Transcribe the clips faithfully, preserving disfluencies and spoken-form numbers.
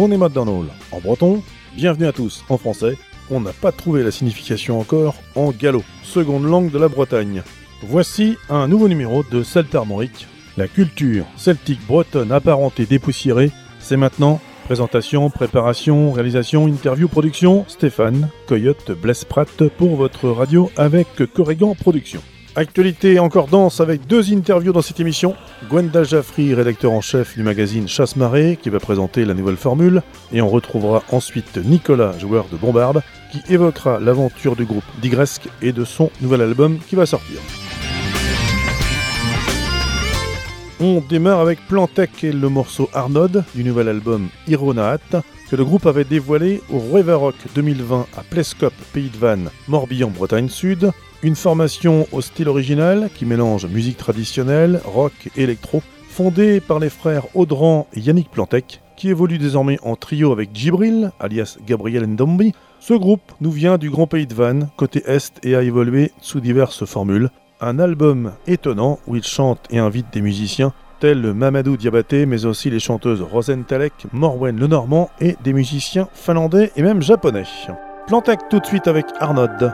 Tony McDonald en breton, bienvenue à tous en français. On n'a pas trouvé la signification encore en gallo, seconde langue de la Bretagne. Voici un nouveau numéro de Celtarmorique. La culture celtique bretonne apparentée dépoussiérée, c'est maintenant. Présentation, préparation, réalisation, interview, production, Stéphane Coyote Blesprat pour votre radio avec Corrigan Productions. Actualité encore dense avec deux interviews dans cette émission. Gwenda Jaffry, rédacteur en chef du magazine Chasse-Marée, qui va présenter la nouvelle formule. Et on retrouvera ensuite Nicolas, joueur de Bombarde, qui évoquera l'aventure du groupe Digresque et de son nouvel album qui va sortir. On démarre avec Plantec et le morceau Arnod du nouvel album Ironaat que le groupe avait dévoilé au Revarock deux mille vingt à Plescop, Pays de Vannes, Morbihan, Bretagne Sud. Une formation au style original qui mélange musique traditionnelle, rock et électro, fondée par les frères Audran et Yannick Plantec, qui évolue désormais en trio avec Djibril, alias Gabriel Ndombi. Ce groupe nous vient du Grand Pays de Vannes, côté Est, et a évolué sous diverses formules. Un album étonnant où il chante et invite des musiciens tels Mamadou Diabaté, mais aussi les chanteuses Rosen Talek, Morwen Lenormand et des musiciens finlandais et même japonais. Plantec tout de suite avec Arnod.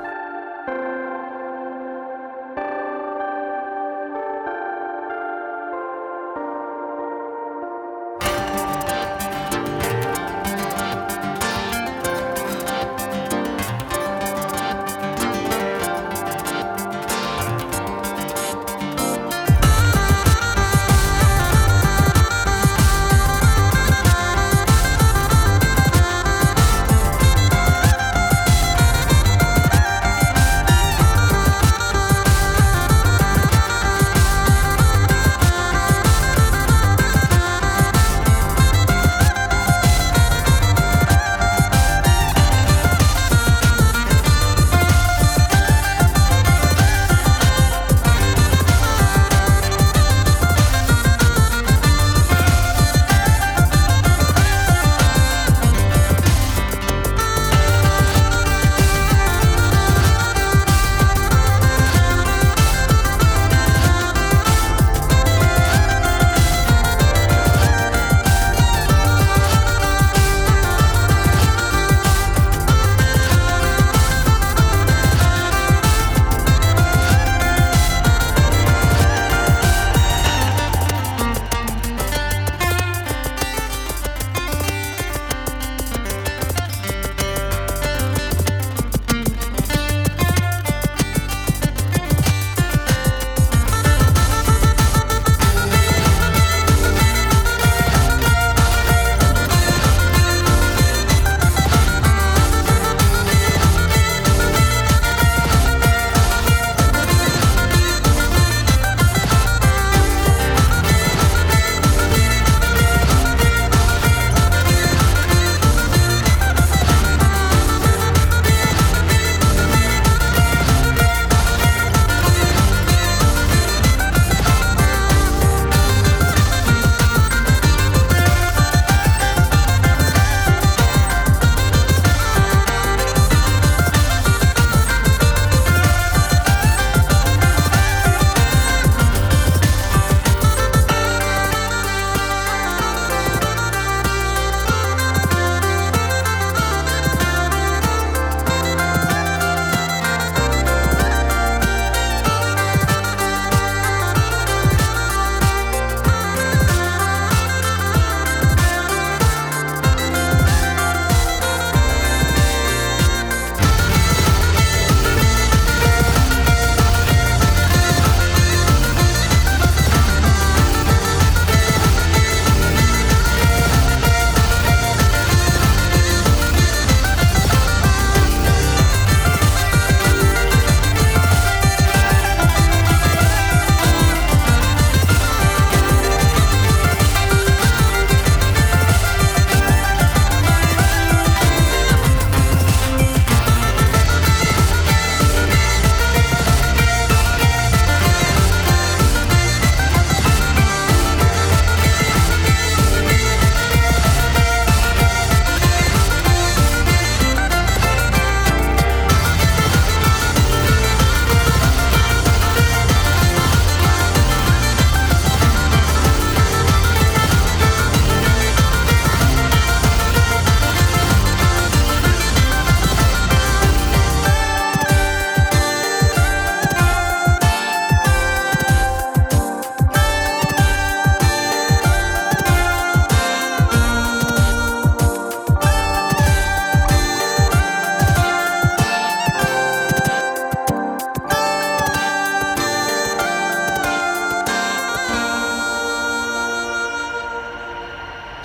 We'll be right back.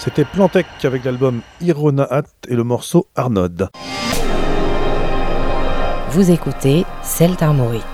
C'était Plantec avec l'album Ironaat et le morceau Arnod. Vous écoutez Celte Armorique.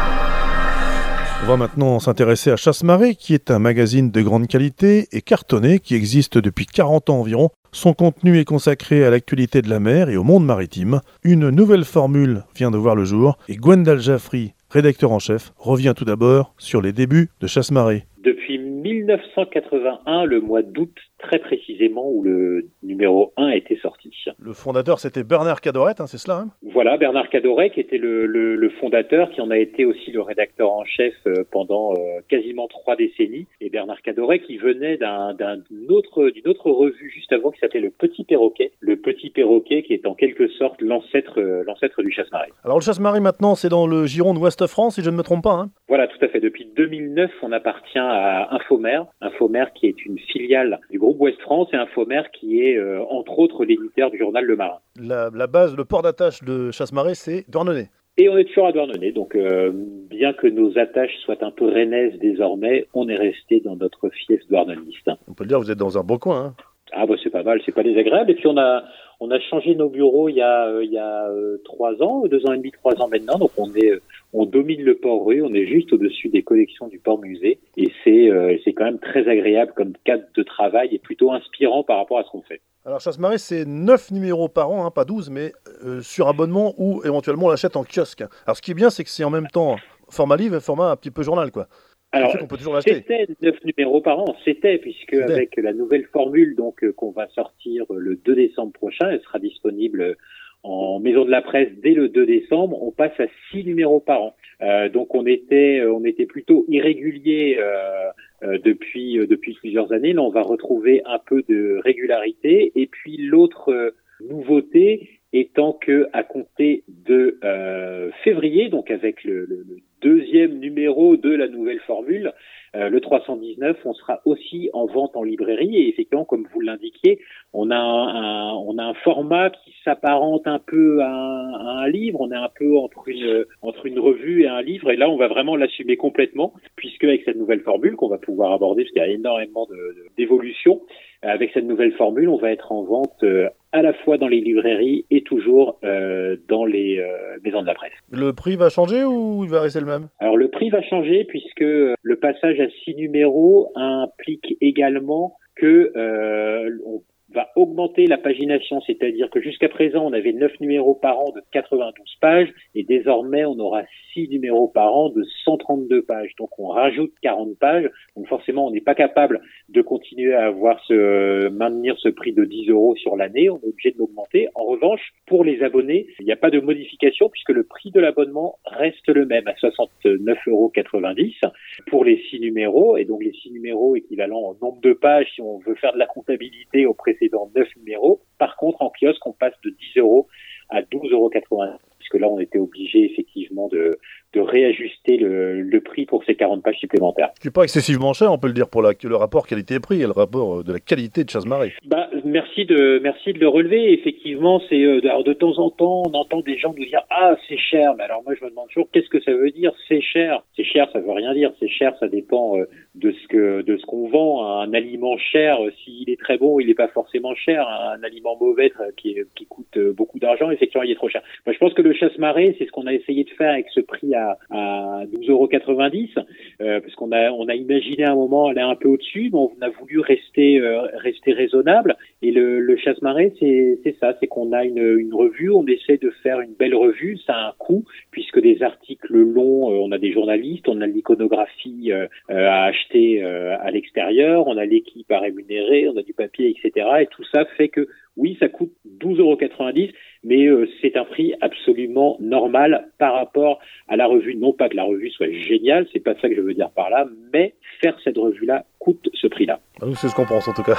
On va maintenant s'intéresser à Chasse-Marée, qui est un magazine de grande qualité et cartonné qui existe depuis quarante ans environ. Son contenu est consacré à l'actualité de la mer et au monde maritime. Une nouvelle formule vient de voir le jour et Gwendal Jaffry, rédacteur en chef, revient tout d'abord sur les débuts de Chasse-Marée. Depuis mille neuf cent quatre-vingt-un, le mois d'août très précisément, où le numéro un était sorti. Le fondateur, c'était Bernard Cadoret, hein, c'est cela hein Voilà, Bernard Cadoret, qui était le, le, le fondateur, qui en a été aussi le rédacteur en chef pendant euh, quasiment trois décennies. Et Bernard Cadoret, qui venait d'un, d'un autre, d'une autre revue juste avant, qui s'appelait Le Petit Perroquet. Le Petit Perroquet, qui est en quelque sorte l'ancêtre, euh, l'ancêtre du Chasse-Marée. Alors le Chasse-Marée, maintenant, c'est dans le giron de Ouest-France, si je ne me trompe pas. Hein voilà, tout à fait. Depuis deux mille neuf, on appartient à Infomer. Infomer, qui est une filiale du groupe Ouest France, et Infomer, qui est, euh, entre autres, l'éditeur du journal Le Marin. La, la base, le port d'attache de Chasse-Marée, c'est Douarnenez. Et on est toujours à Douarnenez, donc euh, bien que nos attaches soient un peu rennaises désormais, on est resté dans notre fief douarneniste. On peut le dire, vous êtes dans un beau coin. Hein ah bah c'est pas mal, c'est pas désagréable. Et puis on a on a changé nos bureaux il y a euh, il y a euh, trois ans, deux ans et demi, trois ans maintenant. Donc on est on domine le port rue, on est juste au-dessus des collections du port musée, et c'est euh, c'est quand même très agréable comme cadre de travail et plutôt inspirant par rapport à ce qu'on fait. Alors Chasse-Marée, c'est neuf numéros par an, hein, pas douze, mais euh, sur abonnement ou éventuellement on l'achète en kiosque. Alors ce qui est bien, c'est que c'est en même temps format livre et format un petit peu journal, quoi. Alors, on peut toujours l'acheter. C'était neuf numéros par an, c'était, puisque c'était. Avec la nouvelle formule donc euh, qu'on va sortir le deux décembre prochain, elle sera disponible en maison de la presse dès le deux décembre, on passe à six numéros par an. Euh, donc on était on était plutôt irrégulier euh, euh, depuis euh, depuis plusieurs années. Là, on va retrouver un peu de régularité. Et puis l'autre euh, nouveauté étant que à compter de euh, février, donc avec le, le, le deuxième numéro de la nouvelle formule, euh, le trois cent dix-neuf, on sera aussi en vente en librairie. Et effectivement, comme vous l'indiquiez, on a un, un on a un format qui s'apparente un peu à un, à un livre. On est un peu entre une entre une revue et un livre. Et là, on va vraiment l'assumer complètement, puisque avec cette nouvelle formule qu'on va pouvoir aborder, parce qu'il y a énormément de, de, d'évolution. Avec cette nouvelle formule, on va être en vente euh, à la fois dans les librairies et toujours euh, dans les euh, maisons de la presse. Le prix va changer ou il va rester le même ? Alors le prix va changer puisque le passage à six numéros implique également que euh, on va augmenter la pagination, c'est-à-dire que jusqu'à présent on avait neuf numéros par an de quatre-vingt-douze pages et désormais on aura six numéros par an de cent trente-deux pages. Donc on rajoute quarante pages, donc forcément on n'est pas capable de continuer à avoir ce maintenir ce prix de dix euros sur l'année, on est obligé de l'augmenter. En revanche, pour les abonnés, il n'y a pas de modification puisque le prix de l'abonnement reste le même à soixante-neuf euros quatre-vingt-dix pour les six numéros, et donc les six numéros équivalent au nombre de pages si on veut faire de la comptabilité au précédent neuf numéros. Par contre, en kiosque, on passe de dix euros à douze euros quatre-vingt-dix, puisque là, on était obligé effectivement de, de réajuster le, le prix pour ces quarante pages supplémentaires. Ce n'est pas excessivement cher, on peut le dire, pour la, le rapport qualité-prix et le rapport de la qualité de Chasse-Marée. Bah, merci de, merci de le relever. Effectivement, c'est, euh, alors de temps en temps, on entend des gens nous dire, ah, c'est cher. Mais alors moi, je me demande toujours, qu'est-ce que ça veut dire, c'est cher? C'est cher, ça veut rien dire. C'est cher, ça dépend euh, de ce que, de ce qu'on vend. Un aliment cher, euh, s'il est très bon, il n'est pas forcément cher. Un aliment mauvais euh, qui, qui coûte euh, beaucoup d'argent, effectivement, il est trop cher. Moi, je pense que le Chasse-Marée, c'est ce qu'on a essayé de faire avec ce prix à, à douze euros quatre-vingt-dix, euh, parce qu'on a, on a imaginé à un moment aller un peu au-dessus, mais on a voulu rester, euh, rester raisonnable. Et le, le Chasse-Marée, c'est, c'est ça, c'est qu'on a une, une revue, on essaie de faire une belle revue, ça a un coût, puisque des articles longs, euh, on a des journalistes, on a l'iconographie euh, à acheter euh, à l'extérieur, on a l'équipe à rémunérer, on a du papier, et cetera. Et tout ça fait que, oui, ça coûte douze euros quatre-vingt-dix, mais euh, c'est un prix absolument normal par rapport à la revue. Non pas que la revue soit géniale, c'est pas ça que je veux dire par là, mais faire cette revue-là coûte ce prix-là. Nous, c'est ce qu'on pense en tout cas.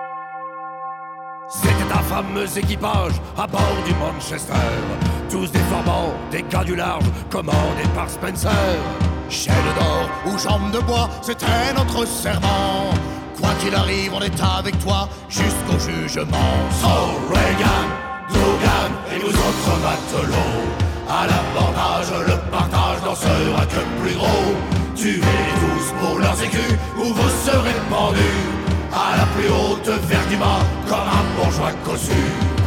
C'était un fameux équipage à bord du Manchester, tous déformants, des gars du large, commandés par Spencer. Chaîne d'or ou jambe de bois, c'était notre serment. Quoi qu'il arrive, on est avec toi jusqu'au jugement. So Reagan, Dougan et nous autres matelots, à l'abordage, le partage n'en sera que plus gros. Tuez-les tous pour leurs écus ou vous serez pendus. à la plus haute verduma, comme un bourgeois cossu.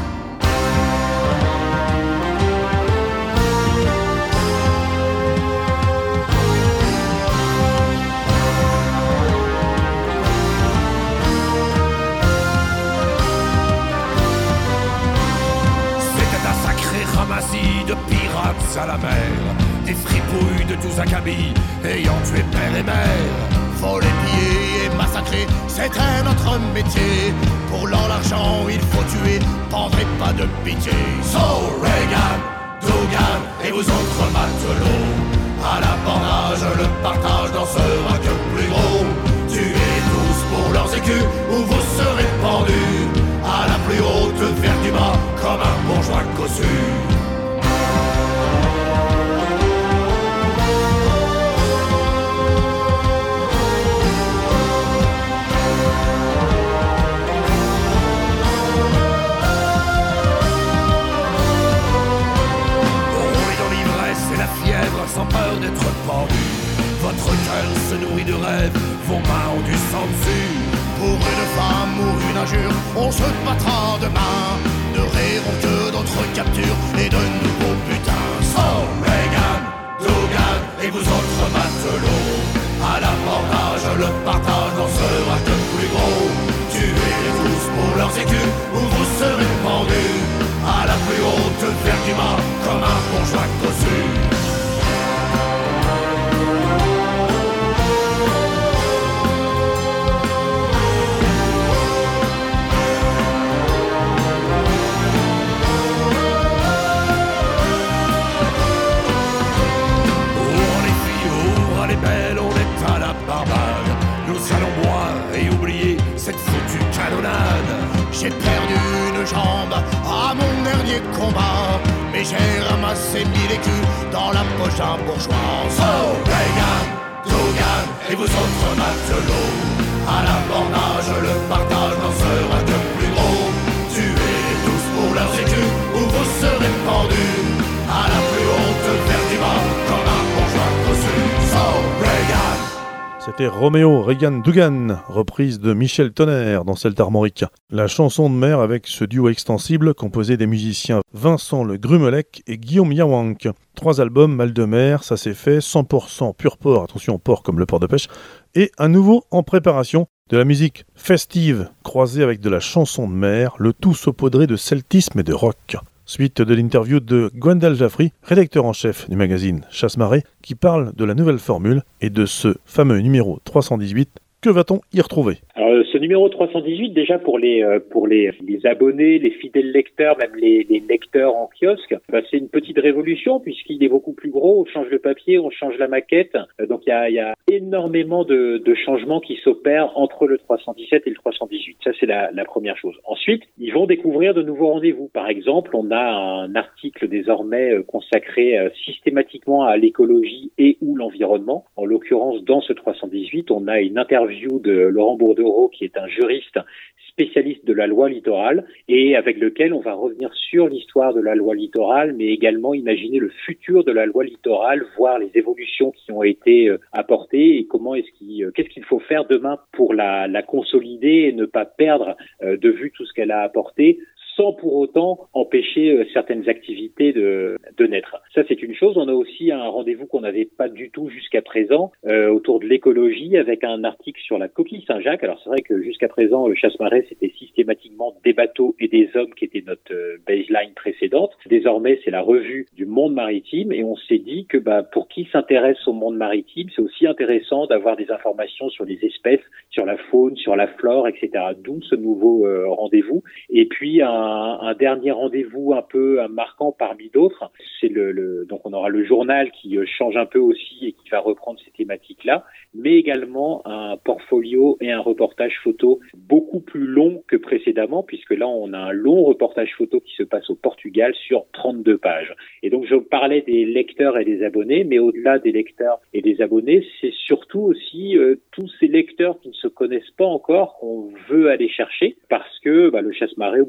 De pirates à la mer, des fripouilles de tous acabits, ayant tué père et mère. Voler, piller et massacrer, c'était notre métier. Pour l'or, l'argent, il faut tuer, pendre et pas de pitié. So Reagan, Dougan et vous autres matelots, à l'abordage, le partage dans ce rack plus gros. Tuez tous pour leurs écus, ou vous serez pendus à la plus haute verduma, comme un bourgeois cossu. Sans peur d'être pendu, votre cœur se nourrit de rêves, vos mains ont du sang dessus. Pour une femme ou une injure, on se battra demain. Ne rêvons que d'autres captures et de nouveaux butins. So Reagan, Dougan et vous autres matelots, à l'abordage, le partage dans ce rack plus gros. Tuez-les tous pour leurs écus ou vous serez pendus à la plus haute verduma, comme un bourgeois cossu. Nous allons boire et oublier cette foutue canonnade. J'ai perdu une jambe à mon dernier combat, mais j'ai ramassé mille écus dans la poche d'un bourgeois. So Reagan, Dougan et vous autres matelots, à l'abordage, le partage dans ce rack plus gros. Tuez tous pour leurs écus ou vous serez pendus à la plus haute verduma, comme un bourgeois cossu. So Reagan. C'était Roméo Reagan Dougan, reprise de Michel Tonnerre dans Celtes Armoriques. La chanson de mer avec ce duo extensible composé des musiciens Vincent Le Grumelec et Guillaume Yawank. Trois albums, Mal de mer, ça s'est fait, cent pour cent pur porc, attention porc comme le port de pêche, et un nouveau en préparation, de la musique festive croisée avec de la chanson de mer, le tout saupoudré de celtisme et de rock. Suite de l'interview de Gwendal Jaffry, rédacteur en chef du magazine Chasse-Marée, qui parle de la nouvelle formule et de ce fameux numéro trois cent dix-huit. Que va-t-on y retrouver ? Alors, ce numéro trois cent dix-huit, déjà pour les euh, pour les, les abonnés, les fidèles lecteurs, même les, les lecteurs en kiosque, bah, c'est une petite révolution puisqu'il est beaucoup plus gros. On change le papier, on change la maquette. Euh, donc il y a, y a énormément de, de changements qui s'opèrent entre le trois cent dix-sept et le trois cent dix-huit. Ça c'est la, la première chose. Ensuite, ils vont découvrir de nouveaux rendez-vous. Par exemple, on a un article désormais euh, consacré euh, systématiquement à l'écologie et ou l'environnement. En l'occurrence, dans ce trois cent dix-huit, on a une interview de Laurent Bourdereau, qui est un juriste spécialiste de la loi littorale et avec lequel on va revenir sur l'histoire de la loi littorale, mais également imaginer le futur de la loi littorale, voir les évolutions qui ont été apportées et comment est-ce qu'il, qu'est-ce qu'il faut faire demain pour la, la consolider et ne pas perdre de vue tout ce qu'elle a apporté, sans pour autant empêcher euh, certaines activités de, de naître. Ça, c'est une chose. On a aussi un rendez-vous qu'on n'avait pas du tout jusqu'à présent euh, autour de l'écologie avec un article sur la coquille Saint-Jacques. Alors, c'est vrai que jusqu'à présent, le chasse-marée, c'était systématiquement des bateaux et des hommes qui étaient notre euh, baseline précédente. Désormais, c'est la revue du monde maritime et on s'est dit que bah, pour qui s'intéresse au monde maritime, c'est aussi intéressant d'avoir des informations sur les espèces, sur la faune, sur la flore, et cetera. D'où ce nouveau euh, rendez-vous. Et puis, un Un, un dernier rendez-vous un peu marquant parmi d'autres, c'est le, le donc on aura le journal qui change un peu aussi et qui va reprendre ces thématiques-là, mais également un portfolio et un reportage photo beaucoup plus long que précédemment, puisque là on a un long reportage photo qui se passe au Portugal sur trente-deux pages. Et donc je parlais des lecteurs et des abonnés, mais au-delà des lecteurs et des abonnés, c'est surtout aussi euh, tous ces lecteurs qui ne se connaissent pas encore qu'on veut aller chercher, parce que bah, le chasse-marée au bout de quarante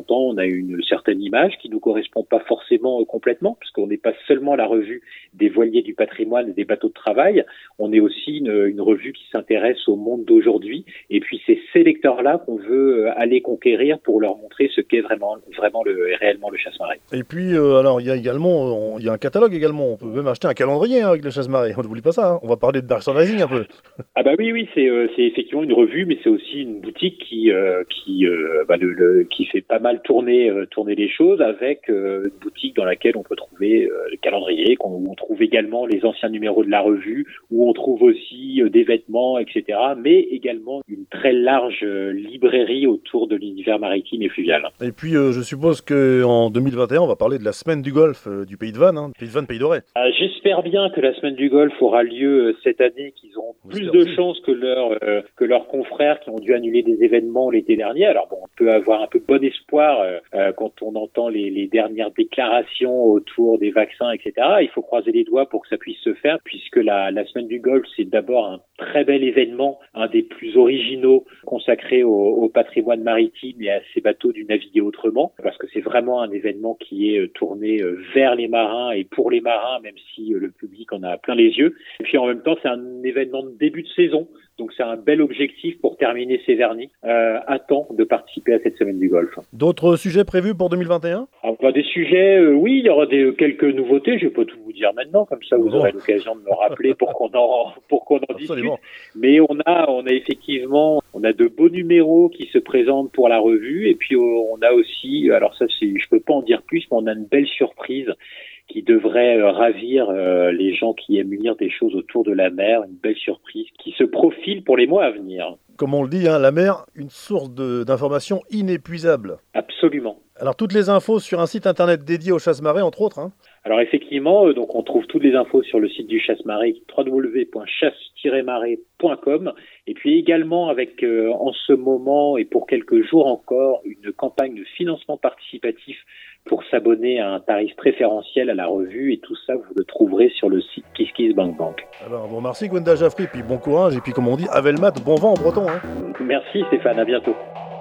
en temps, on a une certaine image qui nous correspond pas forcément euh, complètement, parce qu'on n'est pas seulement la revue des voiliers du patrimoine et des bateaux de travail, on est aussi une, une revue qui s'intéresse au monde d'aujourd'hui, et puis c'est ces lecteurs-là qu'on veut euh, aller conquérir pour leur montrer ce qu'est vraiment, vraiment le, réellement le chasse-marée. Et puis, euh, alors, il y a également, il y a un catalogue également, on peut même acheter un calendrier hein, avec le chasse-marée, on n'oublie pas ça, hein. On va parler de merchandising un peu. Ah bah oui, oui, c'est, euh, c'est effectivement une revue, mais c'est aussi une boutique qui, euh, qui, euh, bah le, le, qui fait pas mal tourner, euh, tourner les choses, avec euh, une boutique dans laquelle on peut trouver euh, le calendrier, qu'on, où on trouve également les anciens numéros de la revue, où on trouve aussi euh, des vêtements, et cetera, mais également une très large euh, librairie autour de l'univers maritime et fluvial. Et puis, euh, je suppose qu'en deux mille vingt et un, on va parler de la semaine du golf euh, du Pays de Vannes, hein, Pays de Vannes, Pays d'Auray. Euh, j'espère bien que la semaine du golf aura lieu euh, cette année, qu'ils auront plus de chances que leurs euh, que leurs confrères qui ont dû annuler des événements l'été dernier. Alors bon, on peut avoir un peu bon espoir euh, euh, quand on entend les, les dernières déclarations autour des vaccins, et cetera. Il faut croiser les doigts pour que ça puisse se faire, puisque la, la semaine du golf, c'est d'abord un très bel événement, un des plus originaux consacré au, au patrimoine maritime et à ces bateaux du naviguer autrement, parce que c'est vraiment un événement qui est tourné vers les marins et pour les marins, même si le public en a plein les yeux. Et puis en même temps, c'est un événement de début de saison, donc c'est un bel objectif pour terminer ces vernis. Euh, à temps de participer à cette semaine du golf. D'autres sujets prévus pour deux mille vingt et un ? Alors, bah, des sujets, euh, oui, il y aura des, quelques nouveautés. Je vais pas tout vous dire maintenant, comme ça vous bon. aurez l'occasion de me rappeler pour qu'on en, pour qu'on en discute. Mais on a, on a effectivement, on a de beaux numéros qui se présentent pour la revue, et puis on a aussi, alors ça c'est, je peux pas en dire plus, mais on a une belle surprise qui devrait euh, ravir euh, les gens qui aiment lire des choses autour de la mer, une belle surprise qui se profile pour les mois à venir. Comme on le dit, hein, la mer, une source de, d'informations inépuisable. Absolument. Alors toutes les infos sur un site internet dédié au chasse-marée, entre autres. Hein. Alors effectivement, euh, donc on trouve toutes les infos sur le site du chasse-marée, w w w point chasse tiret marée point com, et puis également avec euh, en ce moment et pour quelques jours encore une campagne de financement participatif pour s'abonner à un tarif préférentiel à la revue, et tout ça vous le trouverez sur le site KissKissBankBank. Alors bon, merci Gwenda Jaffry, puis bon courage, et puis comme on dit, Avelmat, bon vent en breton. Hein. Merci Stéphane, à bientôt.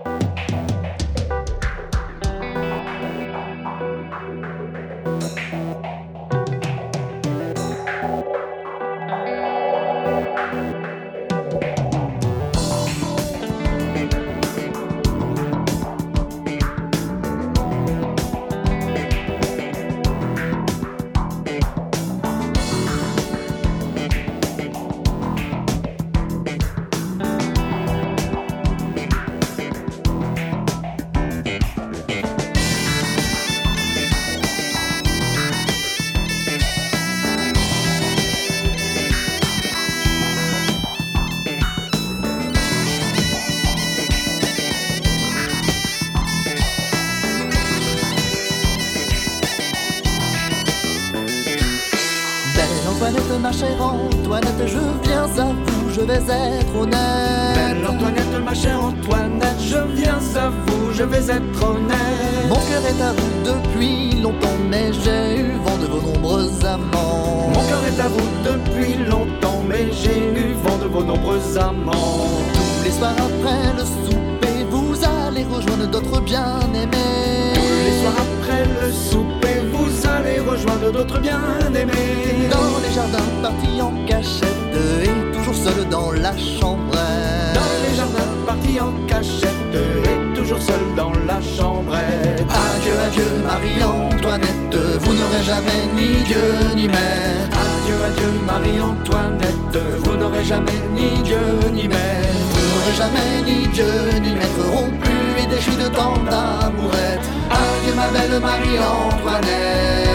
Antoinette, ma chère Antoinette, je viens à vous, je vais être honnête. Belle Antoinette, ma chère Antoinette, je viens à vous, je vais être honnête. Mon cœur est à vous depuis longtemps, mais j'ai eu vent de vos nombreux amants. Mon cœur est à vous depuis longtemps, mais j'ai eu vent de vos nombreux amants. Tous les soirs après le souper, vous allez rejoindre d'autres bien-aimés. Tous les soirs après le souper, vous allez rejoindre d'autres bien-aimés. Dans les jardins partis en cachette, et toujours seul dans la chambrette. Dans les jardins partis en cachette, et toujours seul dans la chambrette. Adieu, adieu Marie-Antoinette, vous n'aurez jamais ni Dieu ni mère. Adieu, adieu Marie-Antoinette, vous n'aurez jamais ni Dieu ni mère. Vous n'aurez jamais ni Dieu ni maître, rompu et déchu de tant d'amourette. Adieu ma belle Marie-Antoinette.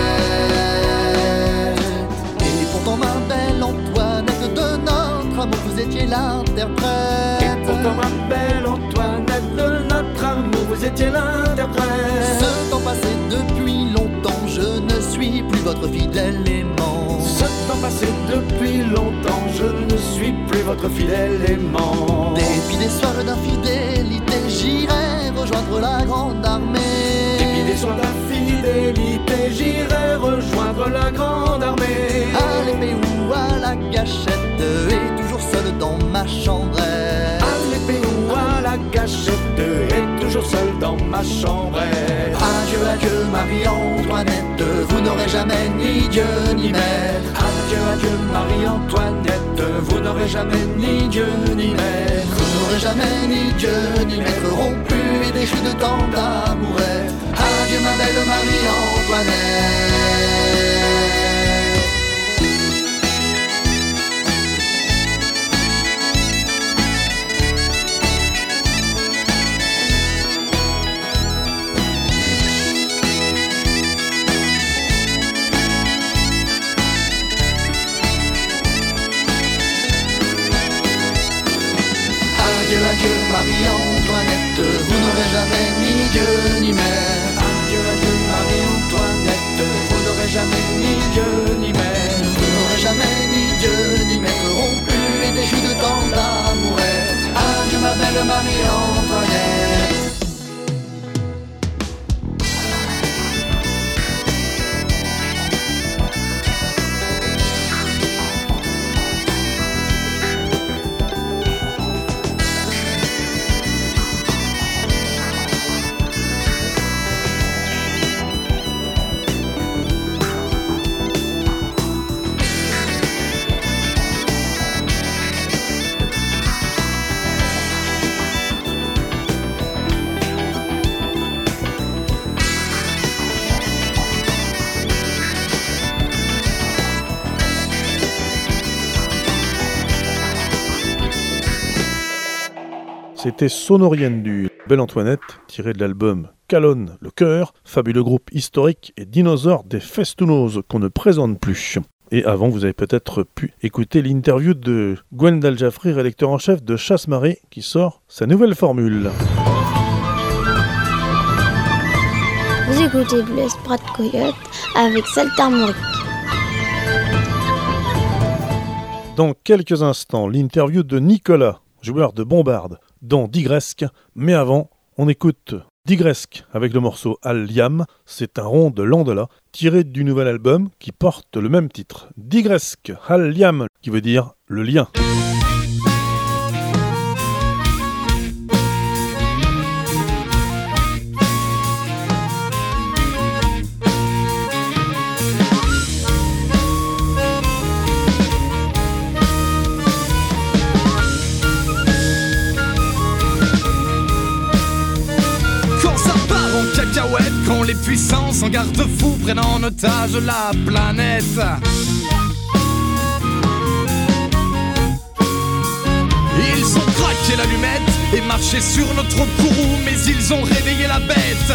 Et pourtant ma belle Antoinette, de notre amour vous étiez l'interprète. Et pourtant ma belle Antoinette, de notre amour vous étiez l'interprète. Ce temps passé depuis longtemps, je ne suis plus votre fidèle aimant. Ce temps passé depuis longtemps, je ne suis plus votre fidèle aimant. Dépit des soirs d'infidélité, j'irai rejoindre la grande armée. Dépit des soirs d'infidélité, j'irai rejoindre la grande armée. À l'épée ou à la gâchette, et toujours seul dans ma chambrette. À l'épée ou à la gâchette, et toujours seul dans ma chambrette. adieu Marie-Antoinette, vous n'aurez jamais ni Dieu ni maître. Adieu, adieu Marie-Antoinette, vous n'aurez jamais ni Dieu ni maître. Vous n'aurez jamais ni Dieu ni maître, rompu et déchu de tant d'amourettes. Adieu ma belle Marie-Antoinette. Adieu, adieu Marie-Antoinette, vous n'aurez jamais ni Dieu ni mère. Adieu, adieu Marie-Antoinette, vous n'aurez jamais ni Dieu ni mère. Vous n'aurez jamais ni Dieu ni mère, rompu et déchu de tant d'amourettes. Adieu ma belle Marie-Antoinette. C'était Sonorienne du Belle Antoinette, tiré de l'album Calonne le cœur, fabuleux groupe historique et dinosaure des Festounos qu'on ne présente plus. Et avant, vous avez peut-être pu écouter l'interview de Gwendal Jaffry, rédacteur en chef de Chasse-Marée, qui sort sa nouvelle formule. Vous écoutez Blaise Prat Coyote avec Celtes Armorique. Dans quelques instants, l'interview de Nicolas, joueur de bombarde, dans Digresque. Mais avant, on écoute Digresque avec le morceau Al Liam. C'est un rond de Landola, tiré du nouvel album qui porte le même titre. Digresque, Al Liam, qui veut dire le lien. Quand les puissances en garde-fou prennent en otage la planète. Ils ont craqué l'allumette et marché sur notre courroux, mais ils ont réveillé la bête.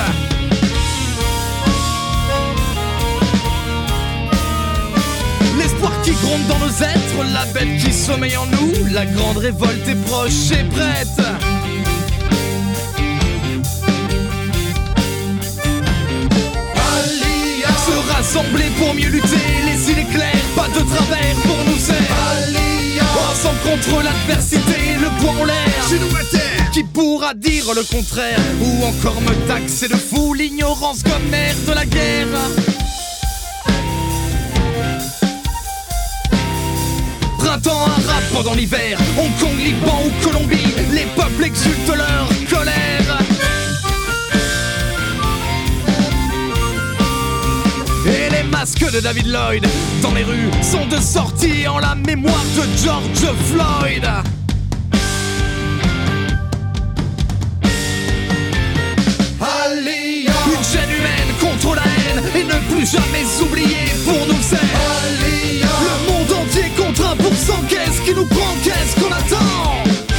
L'espoir qui gronde dans nos êtres, la bête qui sommeille en nous, la grande révolte est proche et prête. Rassembler pour mieux lutter, les îles éclairs, pas de travers pour nous serrer. Ensemble contre l'adversité, le poing en l'air. Qui pourra dire le contraire, ou encore me taxer de fou, l'ignorance comme mère de la guerre. Printemps arabe pendant l'hiver, Hong Kong, Liban ou Colombie, les peuples exultent leur colère. Et les masques de David Lloyd dans les rues sont de sortie en la mémoire de George Floyd. Aliyah. Une chaîne humaine contre la haine et ne plus jamais oublier pour nous c'est Aliyah. Le monde entier contre un pour cent, qu'est-ce qui nous prend, qu'est-ce qu'on attend?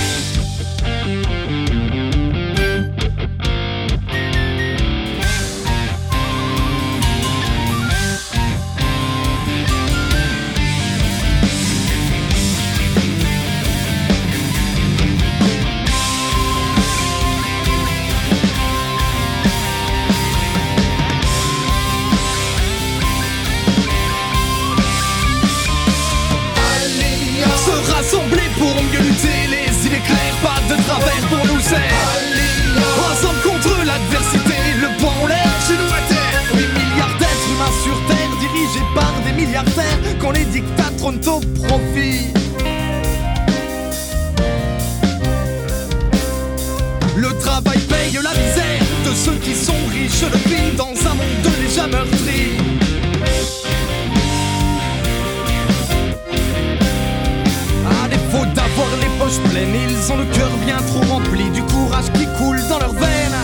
Pour nous c'est ensemble contre l'adversité, le poing en l'air, chez nous à terre. huit milliards d'êtres humains sur terre, dirigés par des milliardaires, quand les dictats trônent au profit. Le travail paye la misère de ceux qui sont riches depuis dans un monde déjà meurtri. À défaut d'avoir les poches pleines, ils ont le cœur bien trop rempli du courage qui coule dans leurs veines.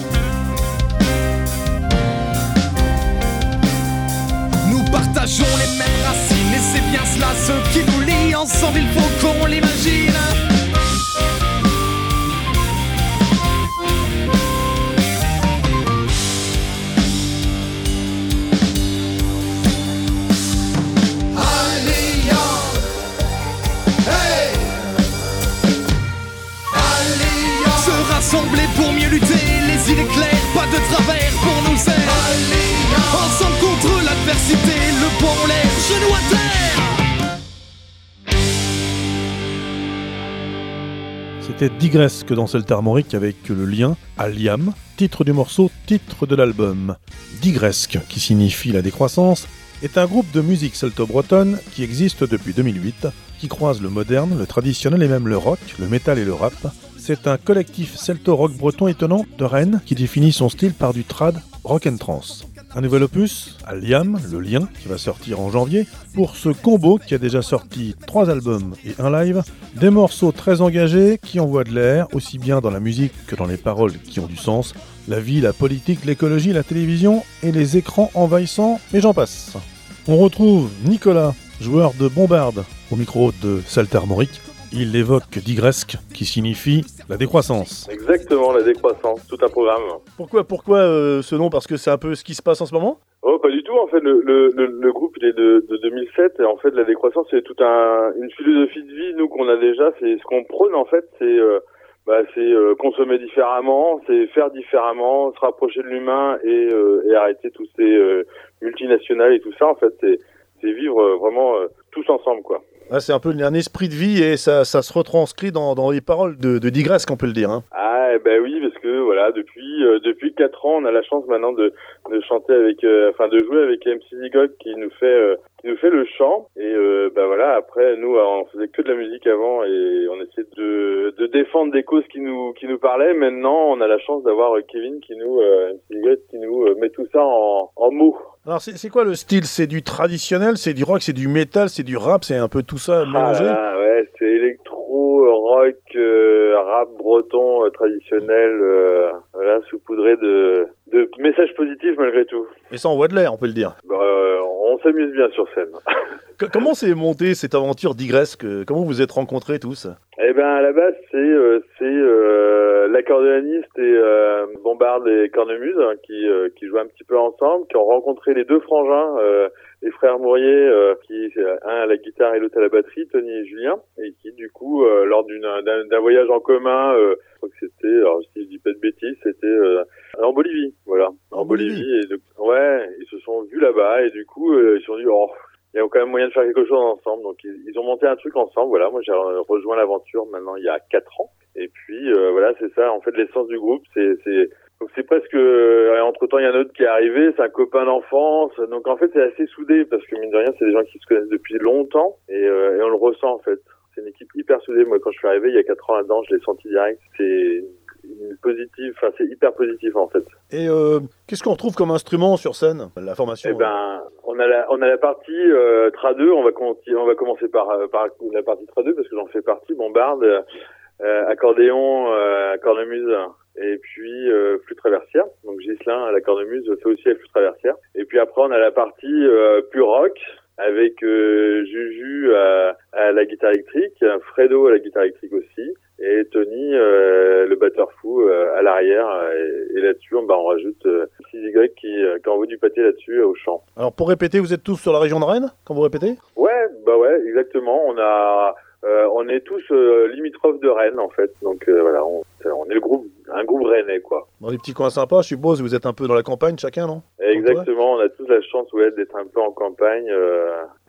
Nous partageons les mêmes racines et c'est bien cela ce qui nous lie. Ensemble il faut qu'on l'imagine. Rassembler pour mieux lutter, les idées claires, pas de travers pour nous aider. Ensemble contre l'adversité, le poing en l'air, genoux à terre. C'était Digresque dans Celtes Armoriques avec le lien à Liam, titre du morceau, titre de l'album. Digresque, qui signifie la décroissance, est un groupe de musique celto-bretonne qui existe depuis deux mille huit, qui croise le moderne, le traditionnel et même le rock, le métal et le rap. C'est un collectif celto-rock breton étonnant de Rennes qui définit son style par du trad rock and trance. Un nouvel opus, à Liam, le lien, qui va sortir en janvier, pour ce combo qui a déjà sorti trois albums et un live, des morceaux très engagés qui envoient de l'air, aussi bien dans la musique que dans les paroles qui ont du sens, la vie, la politique, l'écologie, la télévision et les écrans envahissants, et j'en passe. On retrouve Nicolas, joueur de bombarde, au micro de Celtes Armoriques. Il évoque Digresque, qui signifie la décroissance. Exactement, la décroissance, tout un programme. Pourquoi, pourquoi euh, ce nom ? Parce que c'est un peu ce qui se passe en ce moment ? Oh, pas du tout. En fait, le, le, le, le groupe, il est de, de deux mille sept. Et en fait, la décroissance, c'est toute un, une philosophie de vie, nous, qu'on a déjà. C'est ce qu'on prône, en fait, c'est, euh, bah, c'est euh, consommer différemment, c'est faire différemment, se rapprocher de l'humain et, euh, et arrêter tous ces euh, multinationales et tout ça. En fait, c'est, c'est vivre euh, vraiment euh, tous ensemble, quoi. Ah, c'est un peu un esprit de vie et ça, ça se retranscrit dans, dans les paroles de, de Digresque, on peut le dire. Hein. Ah, ben oui, parce que voilà, depuis euh, depuis quatre ans, on a la chance maintenant de de chanter avec, euh, enfin de jouer avec M C Zigog qui nous fait euh, qui nous fait le chant. Et euh, ben voilà, après nous, on faisait que de la musique avant et on essayait de de défendre des causes qui nous qui nous parlaient. Maintenant, on a la chance d'avoir Kevin qui nous euh, M C Zigog qui nous euh, met tout ça en en mots. Alors c'est, c'est quoi le style ? C'est du traditionnel, c'est du rock, c'est du métal, c'est du rap, c'est un peu tout ça mélangé ? Ah ouais, c'est électro, rock, euh, rap breton euh, traditionnel, euh, voilà, saupoudré de, de messages positifs malgré tout. Et ça envoie de l'air, on peut le dire. Bah, euh, on s'amuse bien sur scène. Comment s'est montée cette aventure Digresque ? Comment vous êtes rencontrés tous ? Eh ben à la base c'est euh, c'est euh, l'accordéoniste et euh, Bombarde et Cornemuse hein, qui euh, qui jouaient un petit peu ensemble, qui ont rencontré les deux frangins, euh, les frères Mourier, euh, qui un à la guitare et l'autre à la batterie, Tony et Julien, et qui du coup euh, lors d'une d'un, d'un voyage en commun, euh, je crois que c'était, alors si je dis pas de bêtises, c'était euh, en Bolivie, voilà, en, en Bolivie, Bolivie et de, ouais, ils se sont vus là-bas et du coup euh, ils se sont dit oh il y a quand même moyen de faire quelque chose ensemble, donc ils, ils ont monté un truc ensemble. Voilà, moi j'ai rejoint l'aventure maintenant il y a quatre ans, et puis euh, voilà, c'est ça. En fait, l'essence du groupe, c'est c'est donc c'est presque euh, entre temps il y a un autre qui est arrivé, c'est un copain d'enfance. Donc en fait c'est assez soudé parce que mine de rien c'est des gens qui se connaissent depuis longtemps et, euh, et on le ressent en fait. C'est une équipe hyper soudée. Moi quand je suis arrivé il y a quatre ans là-dedans, je l'ai senti direct. C'est positif, enfin c'est hyper positif en fait. Et euh, qu'est-ce qu'on retrouve comme instrument sur scène ? La formation. Eh ben, on a la, on a la partie euh, Tra deux. On va continuer, on va commencer par par la partie Tra deux parce que j'en fais partie. Bombarde, euh, accordéon, euh, cornemuse et puis euh, flûte traversière. Donc Ghislain à la cornemuse fait aussi la flûte traversière. Et puis après on a la partie euh, plus rock avec euh, Juju à, à la guitare électrique, Fredo à la guitare électrique aussi. Et Tony, euh, le batteur fou, euh, à l'arrière. Et, et là-dessus, on, bah, on rajoute euh, six Y qui, euh, qui envoie du pâté là-dessus, euh, au chant. Alors, pour répéter, vous êtes tous sur la région de Rennes, quand vous répétez ? Ouais, bah ouais, exactement. On a, euh, on est tous euh, limitrophes de Rennes, en fait. Donc, euh, voilà, on, on est le groupe, un groupe rennais, quoi. Dans des petits coins sympas, je suppose, vous êtes un peu dans la campagne, chacun, non ? Exactement, on a tous la chance, ouais, d'être un peu en campagne. Euh,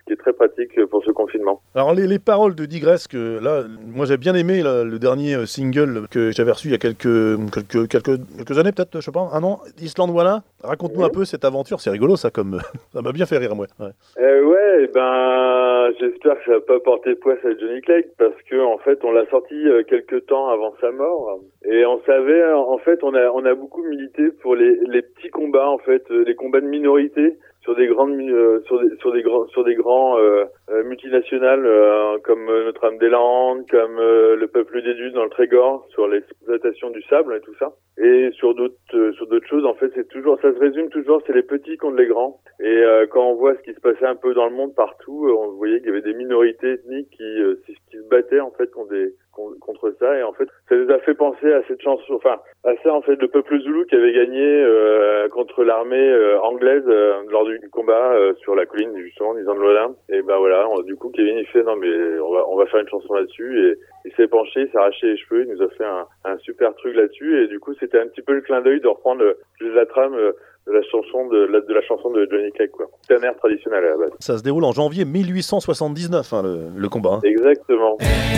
ce qui est très pratique pour ce confinement. Alors les, les paroles de Digress, que là, moi j'ai bien aimé là, le dernier single que j'avais reçu il y a quelques, quelques, quelques, quelques années peut-être, je sais pas, un an, Island Voilà. Raconte-nous oui. un peu cette aventure, c'est rigolo ça, comme ça m'a bien fait rire moi. Ouais, euh, ouais ben j'espère que ça va pas porter poisse à Johnny Clegg parce que en fait on l'a sorti euh, quelques temps avant sa mort et on savait, en fait on a on a beaucoup milité pour les les petits combats en fait, les combats de minorité sur des grandes euh, sur des sur des grands sur des grands euh, euh, multinationales euh, comme euh, Notre-Dame-des-Landes, comme euh, le peuple des Dunes dans le Trégor, sur l'exploitation du sable et tout ça, et sur d'autres euh, sur d'autres choses. En fait, c'est toujours, ça se résume toujours, c'est les petits contre les grands. Et euh, quand on voit ce qui se passait un peu dans le monde partout, euh, on voyait qu'il y avait des minorités ethniques qui euh, qui se battaient en fait contre des contre ça, et en fait ça nous a fait penser à cette chanson, enfin à ça en fait, le peuple zoulou qui avait gagné euh, contre l'armée euh, anglaise euh, lors du combat euh, sur la colline justement d'Island Voilà. Et ben voilà, on, du coup Kevin il fait non mais on va on va faire une chanson là-dessus, et il s'est penché, il s'est arraché les cheveux, il nous a fait un, un super truc là-dessus, et du coup c'était un petit peu le clin d'œil de reprendre le, la trame euh, de la chanson de la, de la chanson de Johnny Clegg, quoi. C'est un air traditionnel à la base. Ça se déroule en janvier mille huit cent soixante-dix-neuf, hein, le, le combat. Hein. Exactement.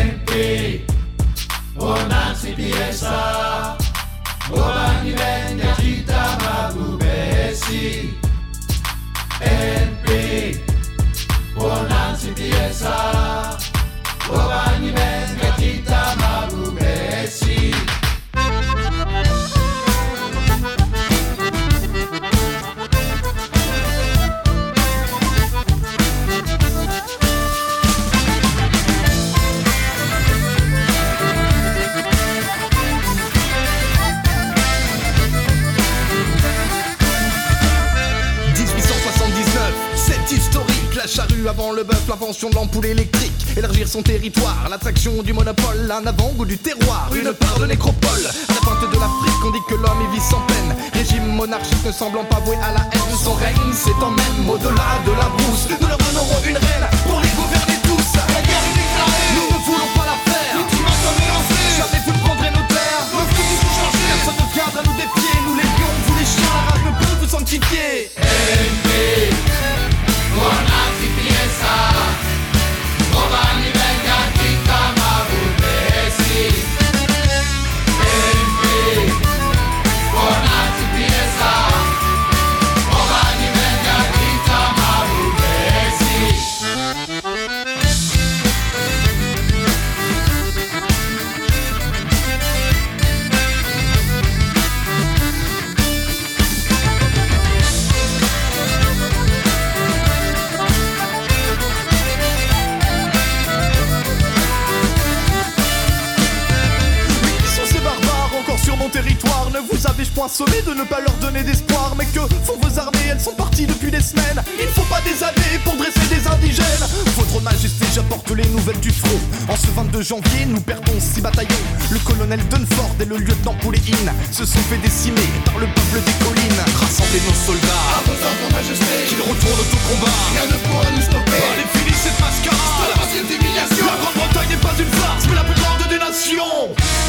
La charrue avant le bœuf, l'invention de l'ampoule électrique, élargir son territoire, l'attraction du monopole, un avant-goût du terroir, une part de nécropole. À la pointe de l'Afrique, on dit que l'homme y vit sans peine. Régime monarchique ne semblant pas voué à la haine. Son règne s'étend même au-delà de la brousse. Nous leur donnerons une reine pour les gouverner tous. La guerre est déclarée, nous ne voulons pas la faire. Les humains sont mélangés, jamais vous ne prendrez nos terres. Nous pouvons tout changer, personne ne viendra nous défier. Nous les lions, vous les chiens, la rage ne peut vous sanctifier. N B sommé de ne pas leur donner d'espoir. Mais que font vos armées? Elles sont parties depuis des semaines. Il ne faut pas des années pour dresser des indigènes. Votre majesté, j'apporte les nouvelles du front. En ce vingt-deux janvier, nous perdons six bataillons. Le colonel Dunford et le lieutenant Pouléine se sont fait décimer par le peuple des collines. Rassemblez nos soldats à vos ordres, majesté, qu'ils retournent au combat. Rien ne pourra nous stopper. Allez, finis cette mascarade. C'est la massive d'humiliation. La Grande-Bretagne n'est pas une farce, mais la plus grande des nations.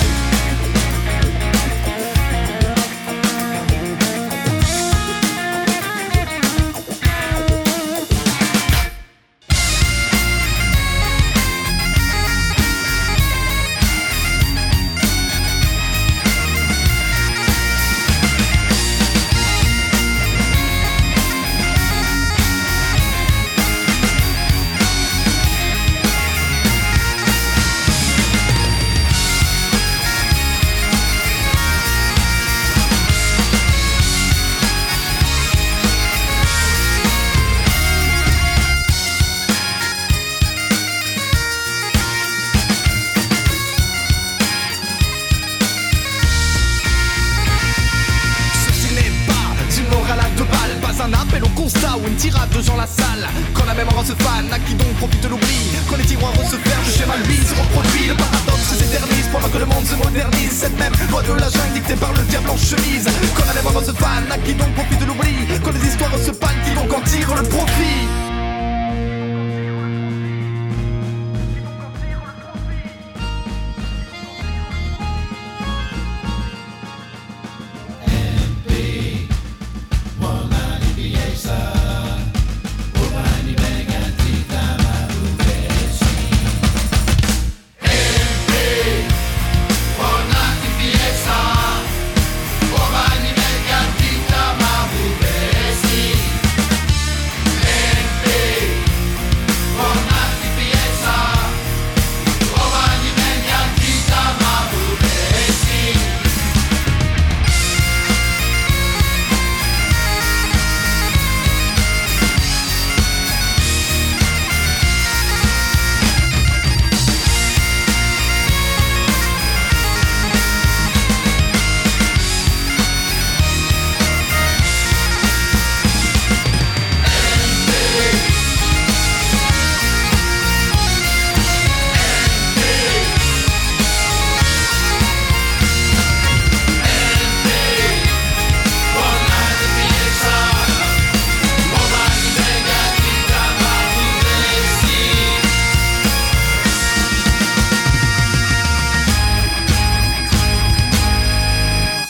Ou une tirade de Jean Lassalle. Quand la mémoire se fane, à qui donc profite de l'oubli? Quand les tiroirs se ferment, le schéma lui se reproduit. Le paradoxe s'éternise pendant que le monde se modernise. Cette même loi de la jungle dictée par le diable en chemise. Quand la mémoire se fane, à qui donc profite de l'oubli? Quand les histoires se panent, qui donc en tire le profit?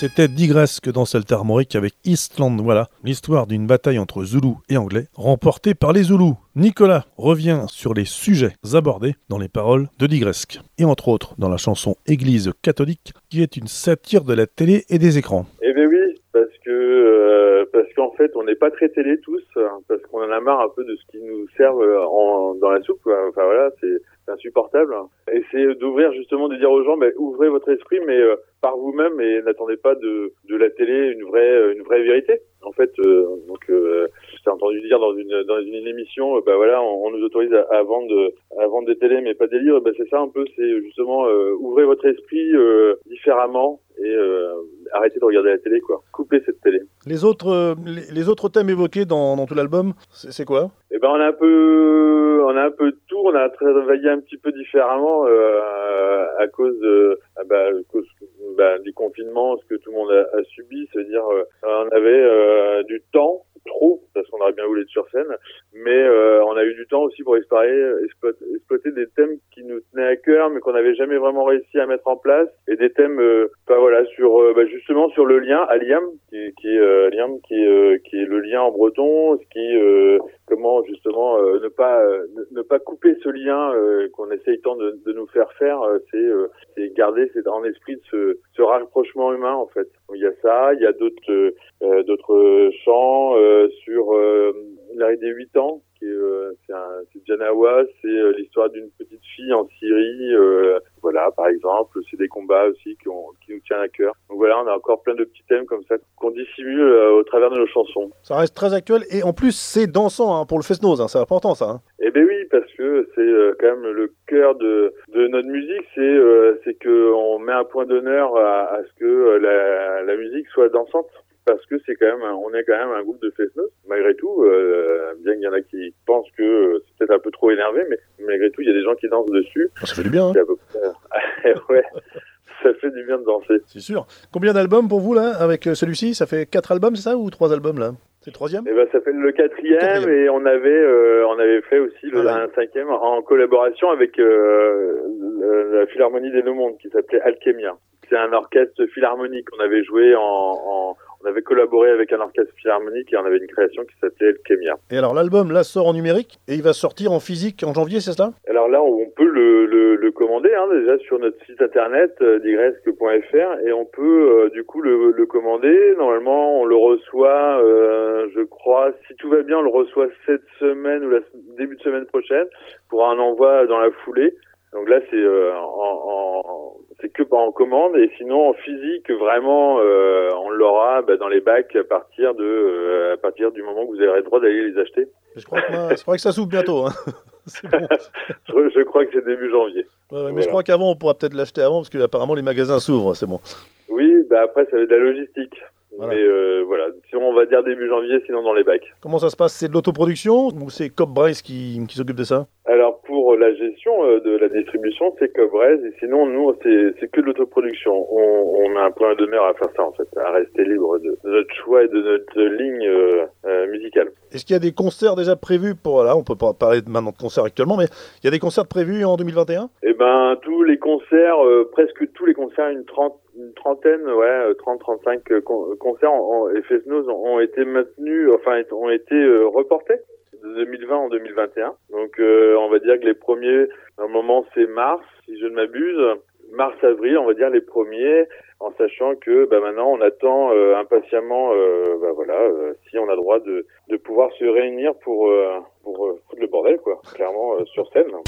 C'était Digresque dans Celtes Armorique avec Eastland, voilà, l'histoire d'une bataille entre Zoulous et Anglais, remportée par les Zoulous. Nicolas revient sur les sujets abordés dans les paroles de Digresque, et entre autres dans la chanson Église catholique, qui est une satire de la télé et des écrans. Eh bien oui, parce que euh, parce qu'en fait on n'est pas très télé tous, hein, parce qu'on en a marre un peu de ce qui nous servent en, dans la soupe, quoi. Enfin voilà, c'est, c'est insupportable. Et c'est d'ouvrir justement, de dire aux gens, bah, ouvrez votre esprit, mais euh, par vous-même, et n'attendez pas de de la télé une vraie une vraie vérité. En fait, euh, donc euh, j'ai entendu dire dans une dans une émission, euh, bah voilà, on, on nous autorise à, à vendre à vendre des télés, mais pas des livres. Bah c'est ça un peu, c'est justement euh, ouvrez votre esprit euh, différemment et euh, arrêtez de regarder la télé, quoi. Coupez cette télé. Les autres euh, les, les autres thèmes évoqués dans dans tout l'album, c'est, c'est quoi? Eh ben on a un peu on a un peu de tout. On a travaillé un petit peu différemment euh, à cause de ah bah, à cause bah, du confinement, ce que tout le monde a, a subi, c'est-à-dire euh, on avait euh, du temps, trop, parce qu'on aurait bien voulu être sur scène, mais euh, on a eu du temps aussi pour explorer, exploiter, exploiter des thèmes qui nous tenaient à cœur, mais qu'on n'avait jamais vraiment réussi à mettre en place, et des thèmes, euh, bah voilà, sur euh, bah, justement sur le lien, Aliam, qui, qui est euh, Liam, qui est euh, qui est le lien en breton, ce qui euh, comment justement euh, ne pas euh, ne, ne pas couper ce lien euh, qu'on essaye tant de, de nous faire faire, euh, c'est euh, c'est garder c'est en esprit de ce ce rapprochement humain en fait. Il y a ça, il y a d'autres euh, d'autres chants euh, sur euh, l'arrêt des huit ans, qui est euh, c'est un c'est Janawa, c'est euh, l'histoire d'une petite fille en Syrie, euh, voilà par exemple, c'est des combats aussi qui ont qui nous tiennent à cœur. Donc voilà, on a encore plein de petits thèmes comme ça qu'on dissimule euh, au travers de nos chansons. Ça reste très actuel et en plus c'est dansant hein, pour le Fest-Noz, hein, c'est important ça. Hein. Eh ben oui, parce que c'est euh, quand même le cœur de de notre musique, c'est euh, c'est que on met un point d'honneur à, à ce que euh, la la musique soit dansante. Parce que c'est quand même, un, on est quand même un groupe de Fest-Noz, malgré tout, euh, bien qu'il y en a qui pensent que c'est peut-être un peu trop énervé, mais malgré tout, il y a des gens qui dansent dessus. Ça fait du bien, hein. C'est à peu près... ouais, ça fait du bien de danser. C'est sûr. Combien d'albums pour vous, là, avec celui-ci? Ça fait quatre albums, c'est ça, ou trois albums, là? C'est le troisième? Eh ben, ça fait le quatrième, quatrième. Et on avait, euh, on avait fait aussi le, ah, un cinquième en collaboration avec euh, la Philharmonie des Deux-Mondes, qui s'appelait Alchemia. C'est un orchestre philharmonique. On avait joué en... en On avait collaboré avec un orchestre philharmonique et on avait une création qui s'appelait Alchemia. Et alors l'album là sort en numérique et il va sortir en physique en janvier, c'est ça? Alors là on peut le, le, le commander hein, déjà sur notre site internet euh, digresque point f r et on peut euh, du coup le, le commander. Normalement on le reçoit, euh, je crois, si tout va bien, on le reçoit cette semaine ou la début de semaine prochaine pour un envoi dans la foulée. Donc là c'est euh, en, en c'est que en commande et sinon en physique vraiment euh, on l'aura bah, dans les bacs à partir de euh, à partir du moment où vous aurez le droit d'aller les acheter. Je crois que, moi, je crois que ça s'ouvre bientôt. Hein. C'est bon. je, je crois que c'est début janvier. Ouais, ouais, mais voilà. Je crois qu'avant on pourra peut-être l'acheter avant parce que apparemment les magasins s'ouvrent, c'est bon. Oui, bah après ça va être de la logistique. Voilà. Mais euh, voilà, sinon on va dire début janvier, sinon dans les bacs. Comment ça se passe? C'est de l'autoproduction ou c'est Cobb Braze qui, qui s'occupe de ça? Alors pour la gestion euh, de la distribution, c'est Cobb Braze et sinon nous c'est, c'est que de l'autoproduction. On, on a un point d'honneur à faire ça en fait, à rester libre de, de notre choix et de notre ligne euh, euh, musicale. Est-ce qu'il y a des concerts déjà prévus pour là? On peut pas parler maintenant de concerts actuellement, mais il y a des concerts prévus en deux mille vingt et un? Eh ben tous les concerts, euh, presque tous les concerts, une trente une trentaine, ouais, trente trente-cinq con- concerts en, et Fest-Noz ont, ont été maintenus, enfin ont été euh, reportés de deux mille vingt en deux mille vingt et un. Donc euh, on va dire que les premiers, à un moment c'est mars, si je ne m'abuse, mars-avril, on va dire les premiers, en sachant que bah, maintenant on attend euh, impatiemment, euh, bah voilà, euh, si on a le droit de, de pouvoir se réunir pour euh, pour euh, foutre le bordel quoi, clairement euh, sur scène.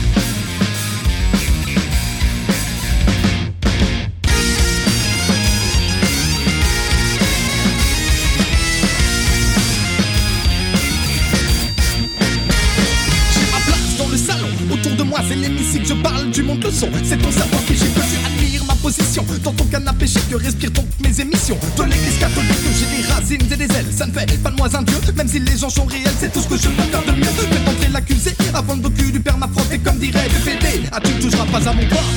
C'est l'hémicycle, je parle, tu montes le son. C'est ton cerveau qui j'ai que tu admires ma position. Dans ton canapé chic, que respire donc mes émissions. De l'église catholique, que j'ai des racines et des ailes. Ça ne fait pas de moi un dieu, même si les gens sont réels. C'est tout ce que je peux faire de mieux. Fais entrer l'accusé avant le cul du père m'a frotté comme dirait le P D. Ah, tu ne toucheras pas à mon corps.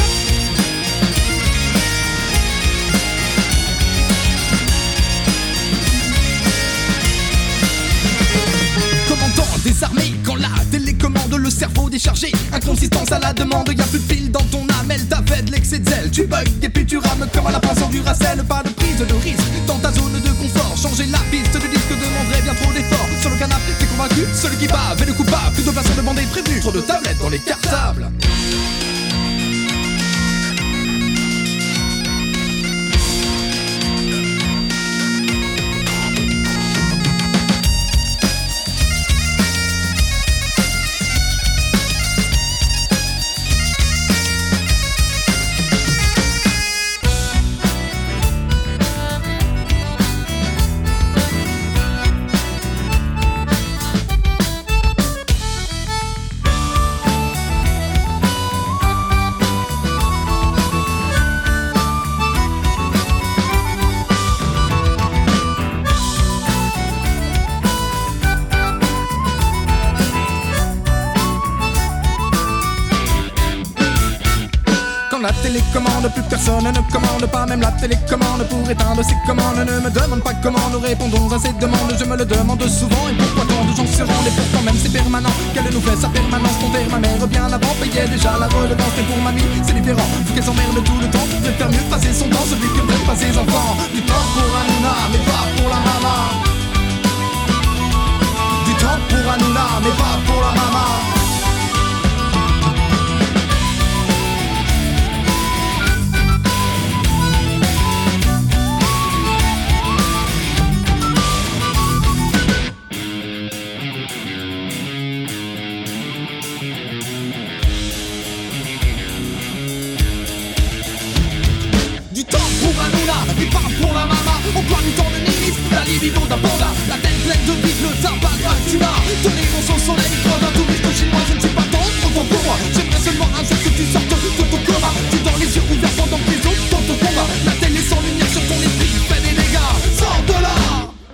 Désarmé quand la télécommande, le cerveau déchargé, inconsistance à la demande, y'a plus de pile dans ton âme, elle t'avait de l'excès de zèle, Tu bugs et puis tu rames comme un lapin sans duracell. Pas de prise de risque dans ta zone de confort. Changer la piste de disque demanderait bien trop d'efforts. Sur le canapé, t'es convaincu, celui qui bave est le coupable. Plus de place sur le banc des prévenus, trop de tablettes dans les cartables. La télécommande, plus personne ne commande, pas même la télécommande pour éteindre ses commandes. Ne me demande pas comment nous répondons à ces demandes. Je me le demande souvent et pourquoi tant de gens se rendent. Et pourtant même c'est permanent, qu'elle nous fait sa permanence. Mon père, ma mère bien avant payait déjà la redevance. Et pour mamie c'est différent, vu qu'elle s'emmerde tout le temps. Je préfère mieux passer son temps, celui que veulent pas ses enfants. Du temps pour Hanouna, mais pas pour la maman. Du temps pour Hanouna, mais pas pour la maman. Et pas pour la maman, on parle du temps de ministre, la libido d'un panda, la tête pleine de vide, le tabac, la tuna. Tenez mon son soleil, comme un touriste chinois, je ne suis pas tant trop temps pour moi. J'aimerais seulement un jour que tu sortes de ton coma. Tu dans les yeux ouverts pendant que les autres dans ton combat. La télé sans lumière sur ton esprit, fais des dégâts, sors de là.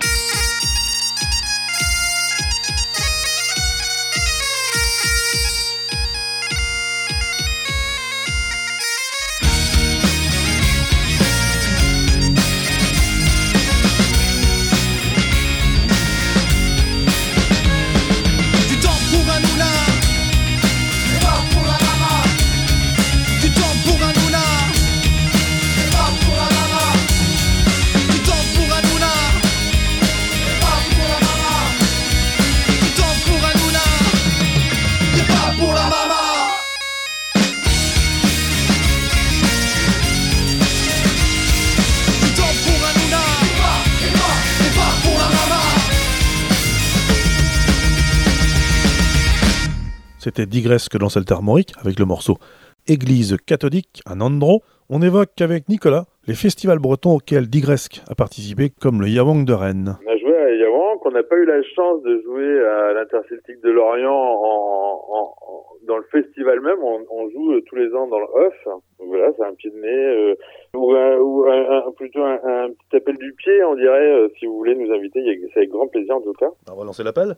C'était Digresque dans Celtes Armoriques avec le morceau Église catholique à Nandro. On évoque avec Nicolas les festivals bretons auxquels Digresque a participé, comme le Yawang de Rennes. On a joué à Yawang, on n'a pas eu la chance de jouer à l'Interceltique de Lorient en, en, en, dans le festival même. On, on joue tous les ans dans le off. Donc voilà, c'est un pied de nez euh, ou, un, ou un, un, plutôt un, un petit appel du pied, on dirait. Euh, si vous voulez nous inviter, c'est avec grand plaisir en tout cas. On va lancer l'appel.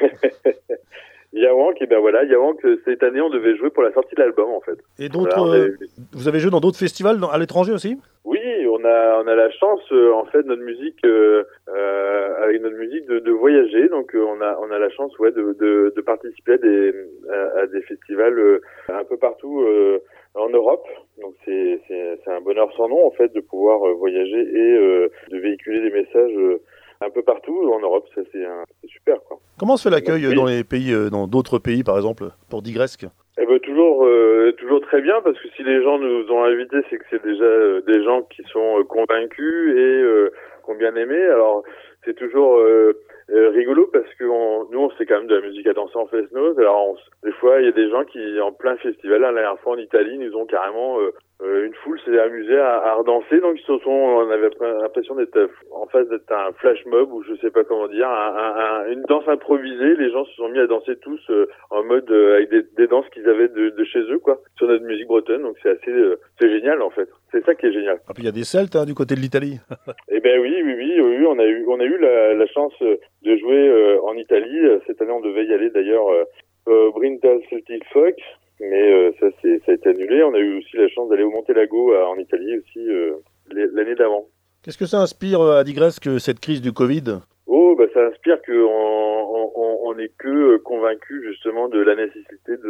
Yawang, et ben voilà, Yawang, cette année on devait jouer pour la sortie de l'album en fait. Et d'autres, voilà, euh, vous avez joué dans d'autres festivals à l'étranger aussi ? Oui, on a on a la chance euh, en fait notre musique euh, euh, avec notre musique de, de voyager, donc euh, on a on a la chance ouais de de, de participer à des à, à des festivals euh, un peu partout euh, en Europe. Donc c'est c'est c'est un bonheur sans nom en fait de pouvoir euh, voyager et euh, de véhiculer des messages euh, un peu partout en Europe. Ça c'est, un, c'est super quoi. Comment se fait l'accueil donc, dans les pays, dans d'autres pays par exemple, pour Digresque ? Eh ben toujours, euh, toujours très bien, parce que si les gens nous ont invités, c'est que c'est déjà euh, des gens qui sont euh, convaincus et euh, qui ont bien aimé. Alors c'est toujours euh, euh, rigolo parce que on, nous on fait quand même de la musique à danser en fest-noz. Alors on, des fois il y a des gens qui en plein festival, la dernière fois en Italie, nous ont carrément euh, euh, une foule s'est amusée à, à redanser. Donc ils se sont, on avait l'impression d'être en face d'être un flash mob ou je sais pas comment dire, un, un, un, une danse improvisée. Les gens se sont mis à danser tous euh, en mode euh, avec des, des danses qu'ils avaient de, de chez eux quoi, sur notre musique bretonne. Donc c'est assez, euh, c'est génial en fait. C'est ça qui est génial. Ah puis il y a des Celtes hein, du côté de l'Italie. Eh ben oui, oui, oui, oui, on a eu, on a eu la, la chance de jouer euh, en Italie. Cette année, on devait y aller d'ailleurs euh, euh, Brindal Celtic Folk, mais euh, ça, c'est, ça a été annulé. On a eu aussi la chance d'aller au Montelago euh, en Italie aussi euh, l'année d'avant. Qu'est-ce que ça inspire à Digresque cette crise du Covid ? Oh, bah ça inspire qu'on on, on, on est que convaincu justement de la nécessité de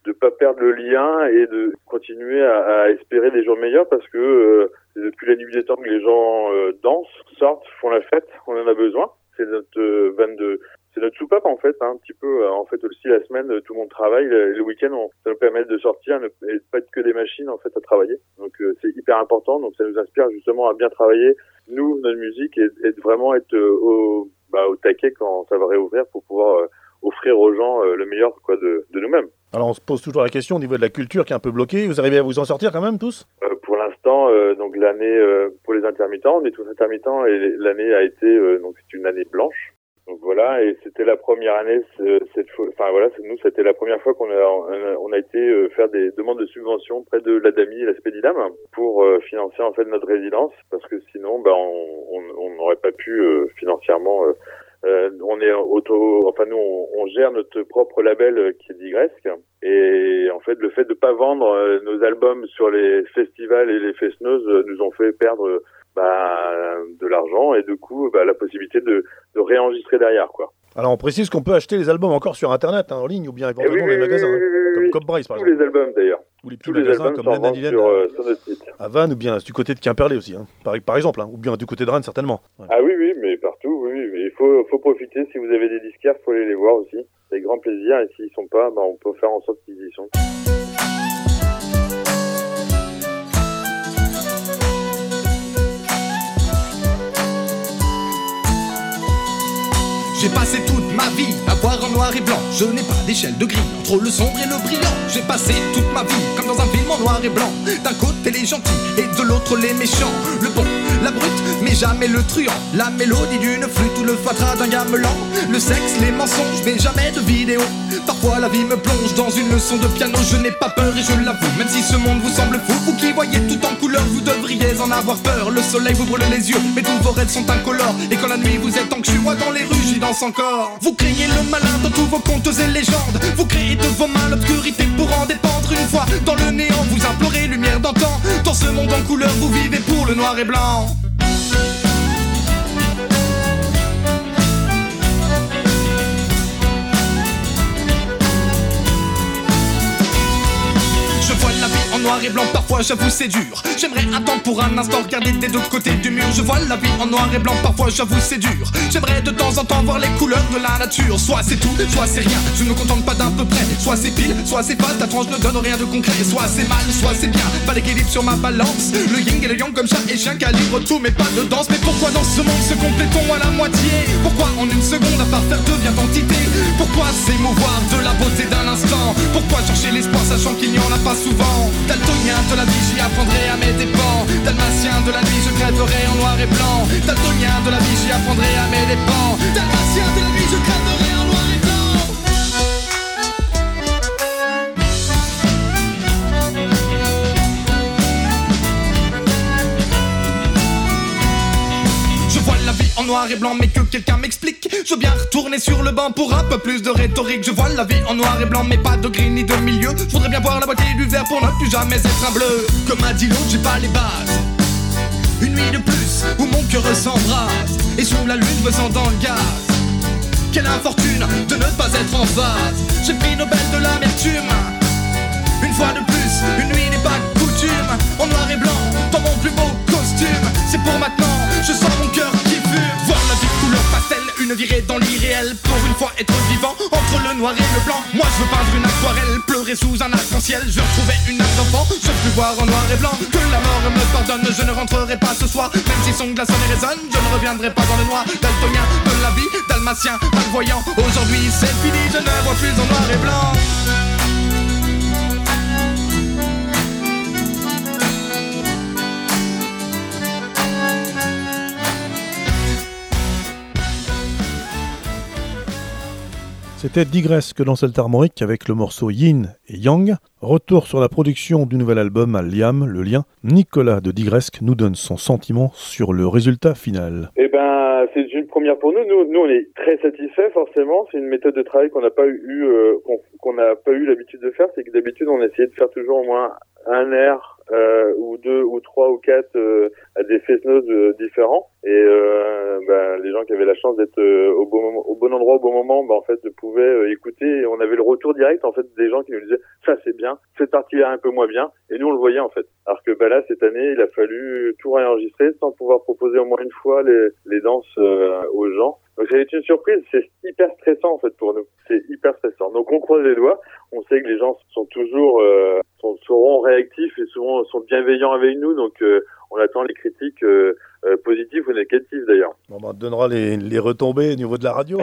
de pas perdre le lien et de continuer à, à espérer des jours meilleurs parce que euh, depuis la nuit des temps que les gens euh, dansent, sortent, font la fête, on en a besoin. C'est notre euh, vanne de, c'est notre soupape en fait, hein, un petit peu. En fait aussi la semaine, tout le monde travaille, le, le week-end, on, ça nous permet de sortir et de pas être que des machines en fait à travailler. Donc euh, c'est hyper important. Donc ça nous inspire justement à bien travailler nous, notre musique et, et de vraiment être euh, au, bah, au taquet quand ça va réouvrir pour pouvoir euh, offrir aux gens euh, le meilleur quoi de, de nous-mêmes. Alors on se pose toujours la question au niveau de la culture qui est un peu bloquée. Vous arrivez à vous en sortir quand même tous ? euh, Pour l'instant, euh, donc l'année euh, pour les intermittents, on est tous intermittents et l'année a été euh, donc c'est une année blanche. Donc voilà, et c'était la première année cette fois. Enfin voilà, nous c'était la première fois qu'on a on a été euh, faire des demandes de subventions près de l'Adami et la Spédidam pour euh, financer en fait notre résidence parce que sinon bah on on n'aurait pas pu euh, financièrement. Euh, Euh, on est auto, enfin nous on, on gère notre propre label euh, qui est Digresque et en fait le fait de pas vendre euh, nos albums sur les festivals et les festineuses euh, nous ont fait perdre euh, bah, de l'argent et du coup bah, la possibilité de, de réenregistrer derrière quoi. Alors on précise qu'on peut acheter les albums encore sur internet hein, en ligne ou bien éventuellement oui, dans les magasins oui, oui, oui, hein, oui, comme Cop Brace par tous exemple. Tous les albums d'ailleurs. Ou les petits tous magasins les comme Lena Dylan sur, euh, sur notre site. À Vannes ou bien du côté de Quimperlé aussi, hein, par, par exemple, hein, ou bien du côté de Rennes certainement. Ouais. Ah oui, oui, mais partout, oui, oui, mais il faut, faut profiter. Si vous avez des disquaires, faut aller les voir aussi. C'est avec grand plaisir. Et s'ils sont pas, bah, on peut faire en sorte qu'ils y sont. J'ai passé toute ma vie à voir en noir et blanc. Je n'ai pas d'échelle de gris entre le sombre et le brillant. J'ai passé toute ma vie comme dans un film en noir et blanc. D'un côté les gentils et de l'autre les méchants. Le bon, la brute, mais jamais le truand. La mélodie d'une flûte ou le fatras d'un gamelan. Le sexe, les mensonges, mais jamais de vidéo. Parfois la vie me plonge dans une leçon de piano. Je n'ai pas peur et je l'avoue, même si ce monde vous semble fou. Vous qui voyez tout en couleur, vous devriez en avoir peur. Le soleil vous brûle les yeux, mais tous vos rêves sont incolores. Et quand la nuit vous êtes anxieux, moi dans les rues j'y danse encore. Vous craignez le malin dans tous vos contes et légendes. Vous créez de vos mains l'obscurité pour en dépendre. Une fois dans le néant, vous implorez lumière d'antan. Dans ce monde en couleur, vous vivez pour le noir et blanc. Je vois la vie en noir et blanc, parfois j'avoue c'est dur. J'aimerais attendre pour un instant regarder des deux côtés du mur. Je vois la vie en noir et blanc, parfois j'avoue c'est dur. J'aimerais de temps en temps voir les couleurs de la nature. Soit c'est tout, soit c'est rien, je ne me contente pas d'un peu près. Soit c'est pile, soit c'est face, ta tranche ne donne rien de concret. Soit c'est mal, soit c'est bien, pas d'équilibre sur ma balance. Le yin et le yang comme chat et chien calibre tout mais pas de danse. Mais pourquoi dans ce monde se complète-t-on à la moitié? Pourquoi en une seconde à part faire devient entité? Pourquoi s'émouvoir de la beauté d'un instant? Pourquoi chercher l'espoir sachant qu'il n'y en a pas souvent? Daltonien de la vie, j'y apprendrai à mes dépens. Dalmatien de la nuit, je crèverai en noir et blanc. Daltonien de la vie, j'y apprendrai à mes dépens. Dalmatien de la nuit, je crèverai en noir et blanc. Je vois la vie en noir et blanc, mais que quelqu'un m'explique. Je veux bien retourner sur le banc pour un peu plus de rhétorique. Je vois la vie en noir et blanc, mais pas de gris ni de milieu. Je voudrais bien voir la moitié du verre pour ne plus jamais être un bleu. Comme a dit l'autre, j'ai pas les bases. Une nuit de plus où mon cœur s'embrase. Et sous la lune, je me sens dans le gaz. Quelle infortune de ne pas être en phase. J'ai le prix Nobel de l'amertume. Une fois de plus, une nuit n'est pas coutume. En noir et blanc, dans mon plus beau costume. C'est pour maintenant, je sens mon cœur qui fume. Voir la vie couleur pastel, une virée dans l'irréel. Pour une fois être vivant, entre le noir et le blanc. Moi je veux peindre une aquarelle, pleurer sous un arc-en-ciel. Je veux retrouver une âme d'enfant, je veux plus voir en noir et blanc. Que la mort me pardonne, je ne rentrerai pas ce soir. Même si son glaçon et résonne, je ne reviendrai pas dans le noir. Daltonien de la vie, dalmatien, malvoyant. Aujourd'hui c'est fini, je ne vois plus en noir et blanc. C'était Digresque dans Celtes Armoriques avec le morceau Yin et Yang. Retour sur la production du nouvel album à Liam, Le Lien. Nicolas de Digresque nous donne son sentiment sur le résultat final. Eh ben, c'est une première pour nous. Nous, nous on est très satisfaits forcément. C'est une méthode de travail qu'on n'a pas eu, euh, qu'on, qu'on n'a pas eu l'habitude de faire. C'est que d'habitude, on essayait de faire toujours au moins un air euh, ou deux ou trois ou quatre euh, à des fest-noz euh, différents et euh, bah, les gens qui avaient la chance d'être euh, au bon moment, au bon endroit au bon moment, bah en fait pouvaient euh, écouter et on avait le retour direct en fait des gens qui nous disaient ça c'est bien, cette partie-là un peu moins bien et nous on le voyait en fait. Alors que bah là cette année il a fallu tout réenregistrer sans pouvoir proposer au moins une fois les, les danses euh, aux gens. Donc ça a été une surprise, c'est hyper stressant en fait pour nous, c'est hyper stressant. Donc on croise les doigts, on sait que les gens sont toujours euh, sont, seront réactifs et souvent sont bienveillants avec nous, donc euh, on attend les critiques euh, euh, positives ou négatives d'ailleurs. Bon, bah, on donnera les, les retombées au niveau de la radio.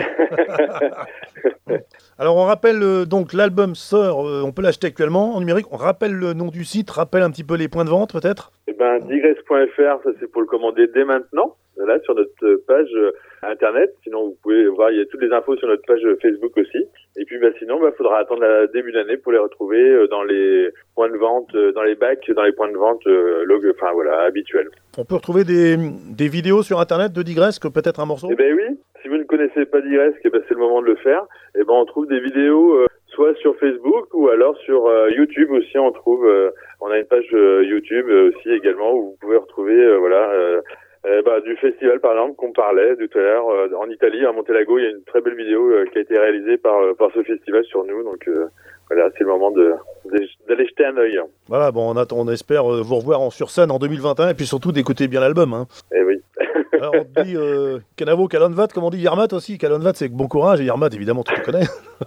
Alors on rappelle euh, donc l'album sort, euh, on peut l'acheter actuellement en numérique, on rappelle le nom du site, rappelle un petit peu les points de vente peut-être. Eh ben digresse point f r, ça c'est pour le commander dès maintenant, là sur notre page euh, internet, sinon vous pouvez voir, il y a toutes les infos sur notre page Facebook aussi. Et puis bah sinon bah faudra attendre la début d'année pour les retrouver euh, dans les points de vente, euh, dans les bacs, dans les points de vente euh, log, enfin voilà, habituels. On peut retrouver des, des vidéos sur internet de Digresse, que peut-être un morceau. Eh ben oui, si vous ne connaissez pas Digresse, eh ben c'est le moment de le faire. Eh ben on trouve des vidéos euh, soit sur Facebook ou alors sur euh, YouTube aussi, on trouve euh, on a une page euh, YouTube euh, aussi également où vous pouvez retrouver euh, voilà euh, Euh, bah, du festival par exemple qu'on parlait tout à l'heure euh, en Italie à Montelago, il y a une très belle vidéo euh, qui a été réalisée par euh, par ce festival sur nous, donc euh, voilà, c'est le moment de, de d'aller jeter un œil. Voilà, bon on attend, on espère euh, vous revoir en sur scène en deux mille vingt et un et puis surtout d'écouter bien l'album. Hein. Eh oui. Alors on te dit euh, Canavo, Kalonvat, comme on dit Yermat aussi. Kalonvat c'est bon courage et Yermat évidemment tu le connais.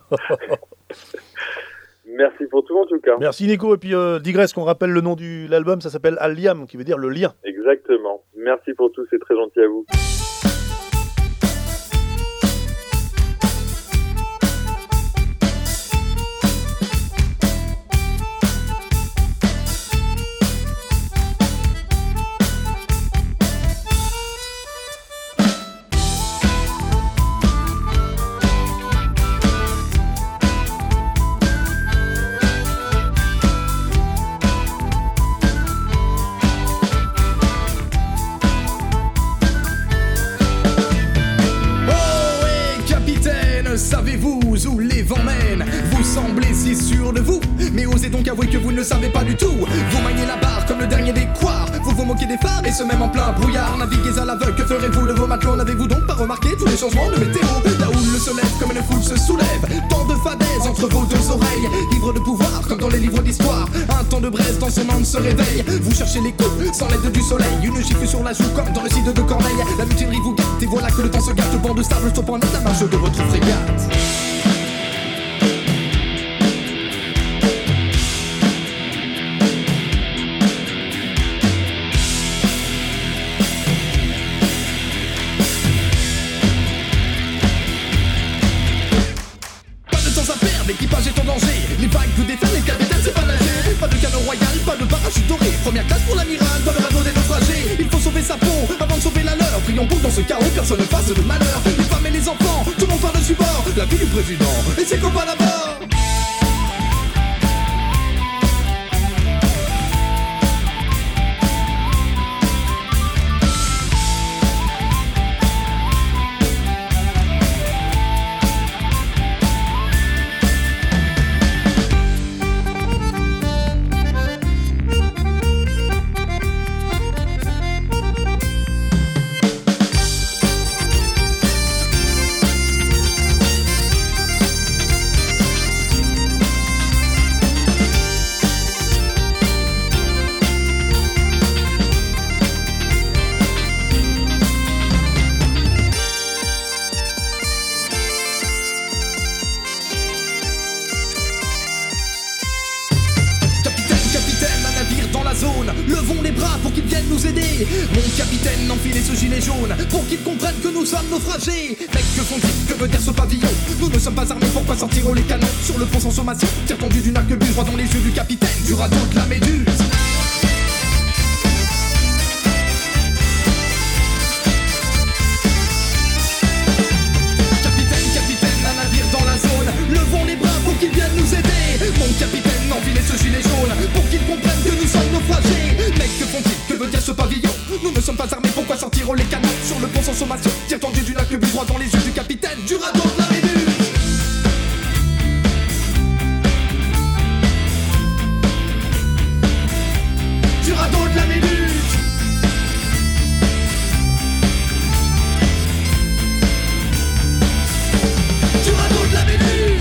Merci pour tout en tout cas. Merci Nico, et puis euh, Digresse, qu'on rappelle le nom de l'album, ça s'appelle Al-Liam, qui veut dire le lien. Exactement. Merci pour tout, c'est très gentil à vous. Savez-vous où les vents mènent? Vous semblez si sûr de vous, mais osez donc avouer que vous ne savez pas du tout. Vous maniez la barre comme le dernier des couards. Vous vous moquez des phares et ce même en plein brouillard. Naviguez à l'aveugle, que ferez-vous de vos matelots? N'avez-vous donc pas remarqué tous les changements de météo? La houle se lève comme une foule se soulève. Tant de fadaises entre vos deux oreilles. Ivre de pouvoir comme dans les livres d'histoire. Un temps de braise dans son âme se réveille. Vous cherchez l'écho sans l'aide du soleil. Une gifle sur la joue comme dans le site de Corneille. La mutinerie vous gâte et voilà que le temps se gâte. Banc de sable stoppant net la marche de votre frégate. L'équipage est en danger, les vagues vous déferlent, les capitaines c'est pas nager. Pas de canot royal, pas de parachute doré. Première classe pour l'amiral, dans le radeau des naufragés. Il faut sauver sa peau avant de sauver la leur. Prions pour que dans ce chaos, personne ne fasse de malheur. Les femmes et les enfants, tout le monde par-dessus bord. La vie du président et ses copains d'abord. Levons les bras pour qu'ils viennent nous aider. Mon capitaine, enfilez ce gilet jaune pour qu'ils comprennent que nous sommes naufragés. Mec, que font-ils? Que veut dire ce pavillon? Nous ne sommes pas armés, pourquoi sortir les canons? Sur le pont sans sommation, tir tendu d'une arquebuse, droit dans les yeux du capitaine, du radeau de la méduse. Capitaine, capitaine, un navire dans la zone. Levons les bras pour qu'ils viennent nous aider. Mon capitaine, enfilez ce gilet jaune pour qu'ils comprennent que nous sommes naufragés. Mec, que font-ils? Que veut dire ce pavillon? Nous ne sommes pas armés, pourquoi sortiront les canons? Sur le pont sans sommation, tir tendu d'une arquebuse, droit dans les yeux du capitaine, du radeau de la méduse. du radeau de la Méduse. Du radeau de la Méduse.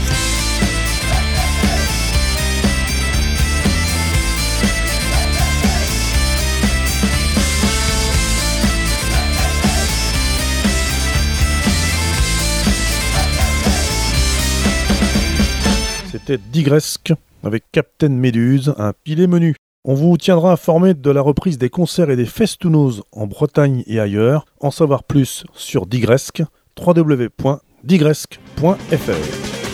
C'était Digresque avec Captain Méduse, un pilet menu. On vous tiendra informé de la reprise des concerts et des festounos en Bretagne et ailleurs. En savoir plus sur Digresque, w w w point digresque point f r.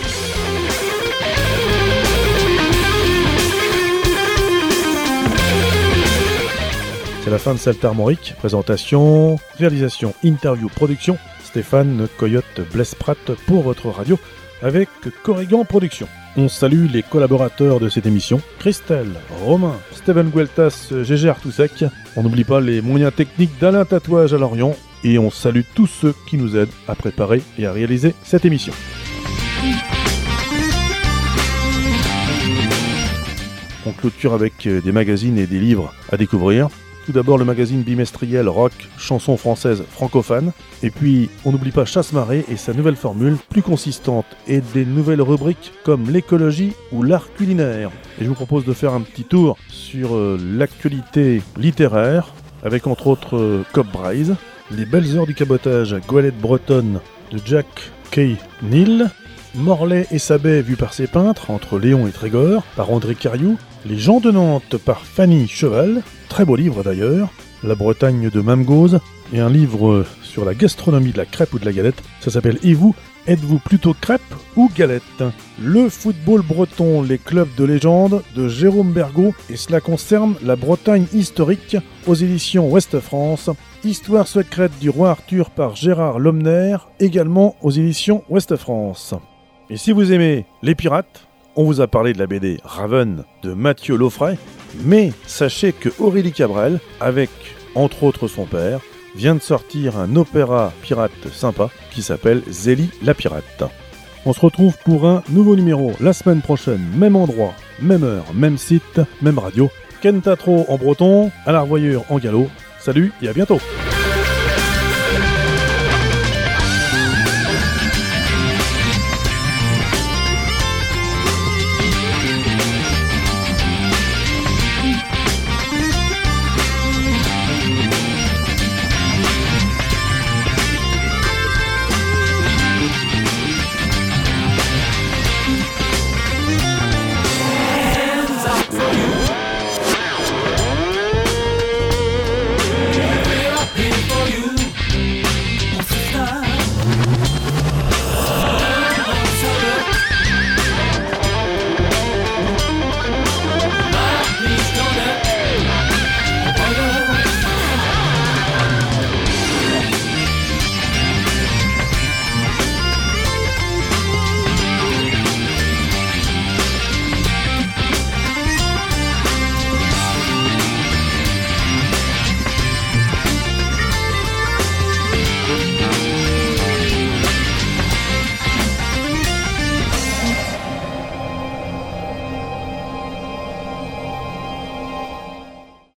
C'est la fin de Celte Armorique. Présentation, réalisation, interview, production. Stéphane Coyote Blesprat pour votre radio avec Corrigan Productions. On salue les collaborateurs de cette émission, Christelle, Romain, Steven Gueltas, Gégé Artousek. On n'oublie pas les moyens techniques d'Alain Tatouage à Lorient. Et on salue tous ceux qui nous aident à préparer et à réaliser cette émission. On clôture avec des magazines et des livres à découvrir. Tout d'abord le magazine bimestriel Rock, chansons françaises francophones. Et puis on n'oublie pas Chasse-Marée et sa nouvelle formule plus consistante et des nouvelles rubriques comme l'écologie ou l'art culinaire. Et je vous propose de faire un petit tour sur euh, l'actualité littéraire avec entre autres euh, Cobb Bryce, Les belles heures du cabotage à Goélette bretonne de Jack K. Neal, Morlaix et Sabet vus par ses peintres entre Léon et Trégor par André Cariou, Les gens de Nantes par Fanny Cheval, très beau livre d'ailleurs, La Bretagne de Mamgose, et un livre sur la gastronomie de la crêpe ou de la galette, ça s'appelle Et vous, êtes-vous plutôt crêpe ou galette? Le football breton, les clubs de légende de Jérôme Bergaud, et cela concerne la Bretagne historique aux éditions Ouest France, Histoire secrète du roi Arthur par Gérard Lomner, également aux éditions Ouest France. Et si vous aimez les pirates, on vous a parlé de la B D Raven de Mathieu Laufray, mais sachez que Aurélie Cabrel, avec entre autres son père, vient de sortir un opéra pirate sympa qui s'appelle Zélie la pirate. On se retrouve pour un nouveau numéro la semaine prochaine, même endroit, même heure, même site, même radio. Ken Tatro en breton, à la revoyure en gallo. Salut et à bientôt.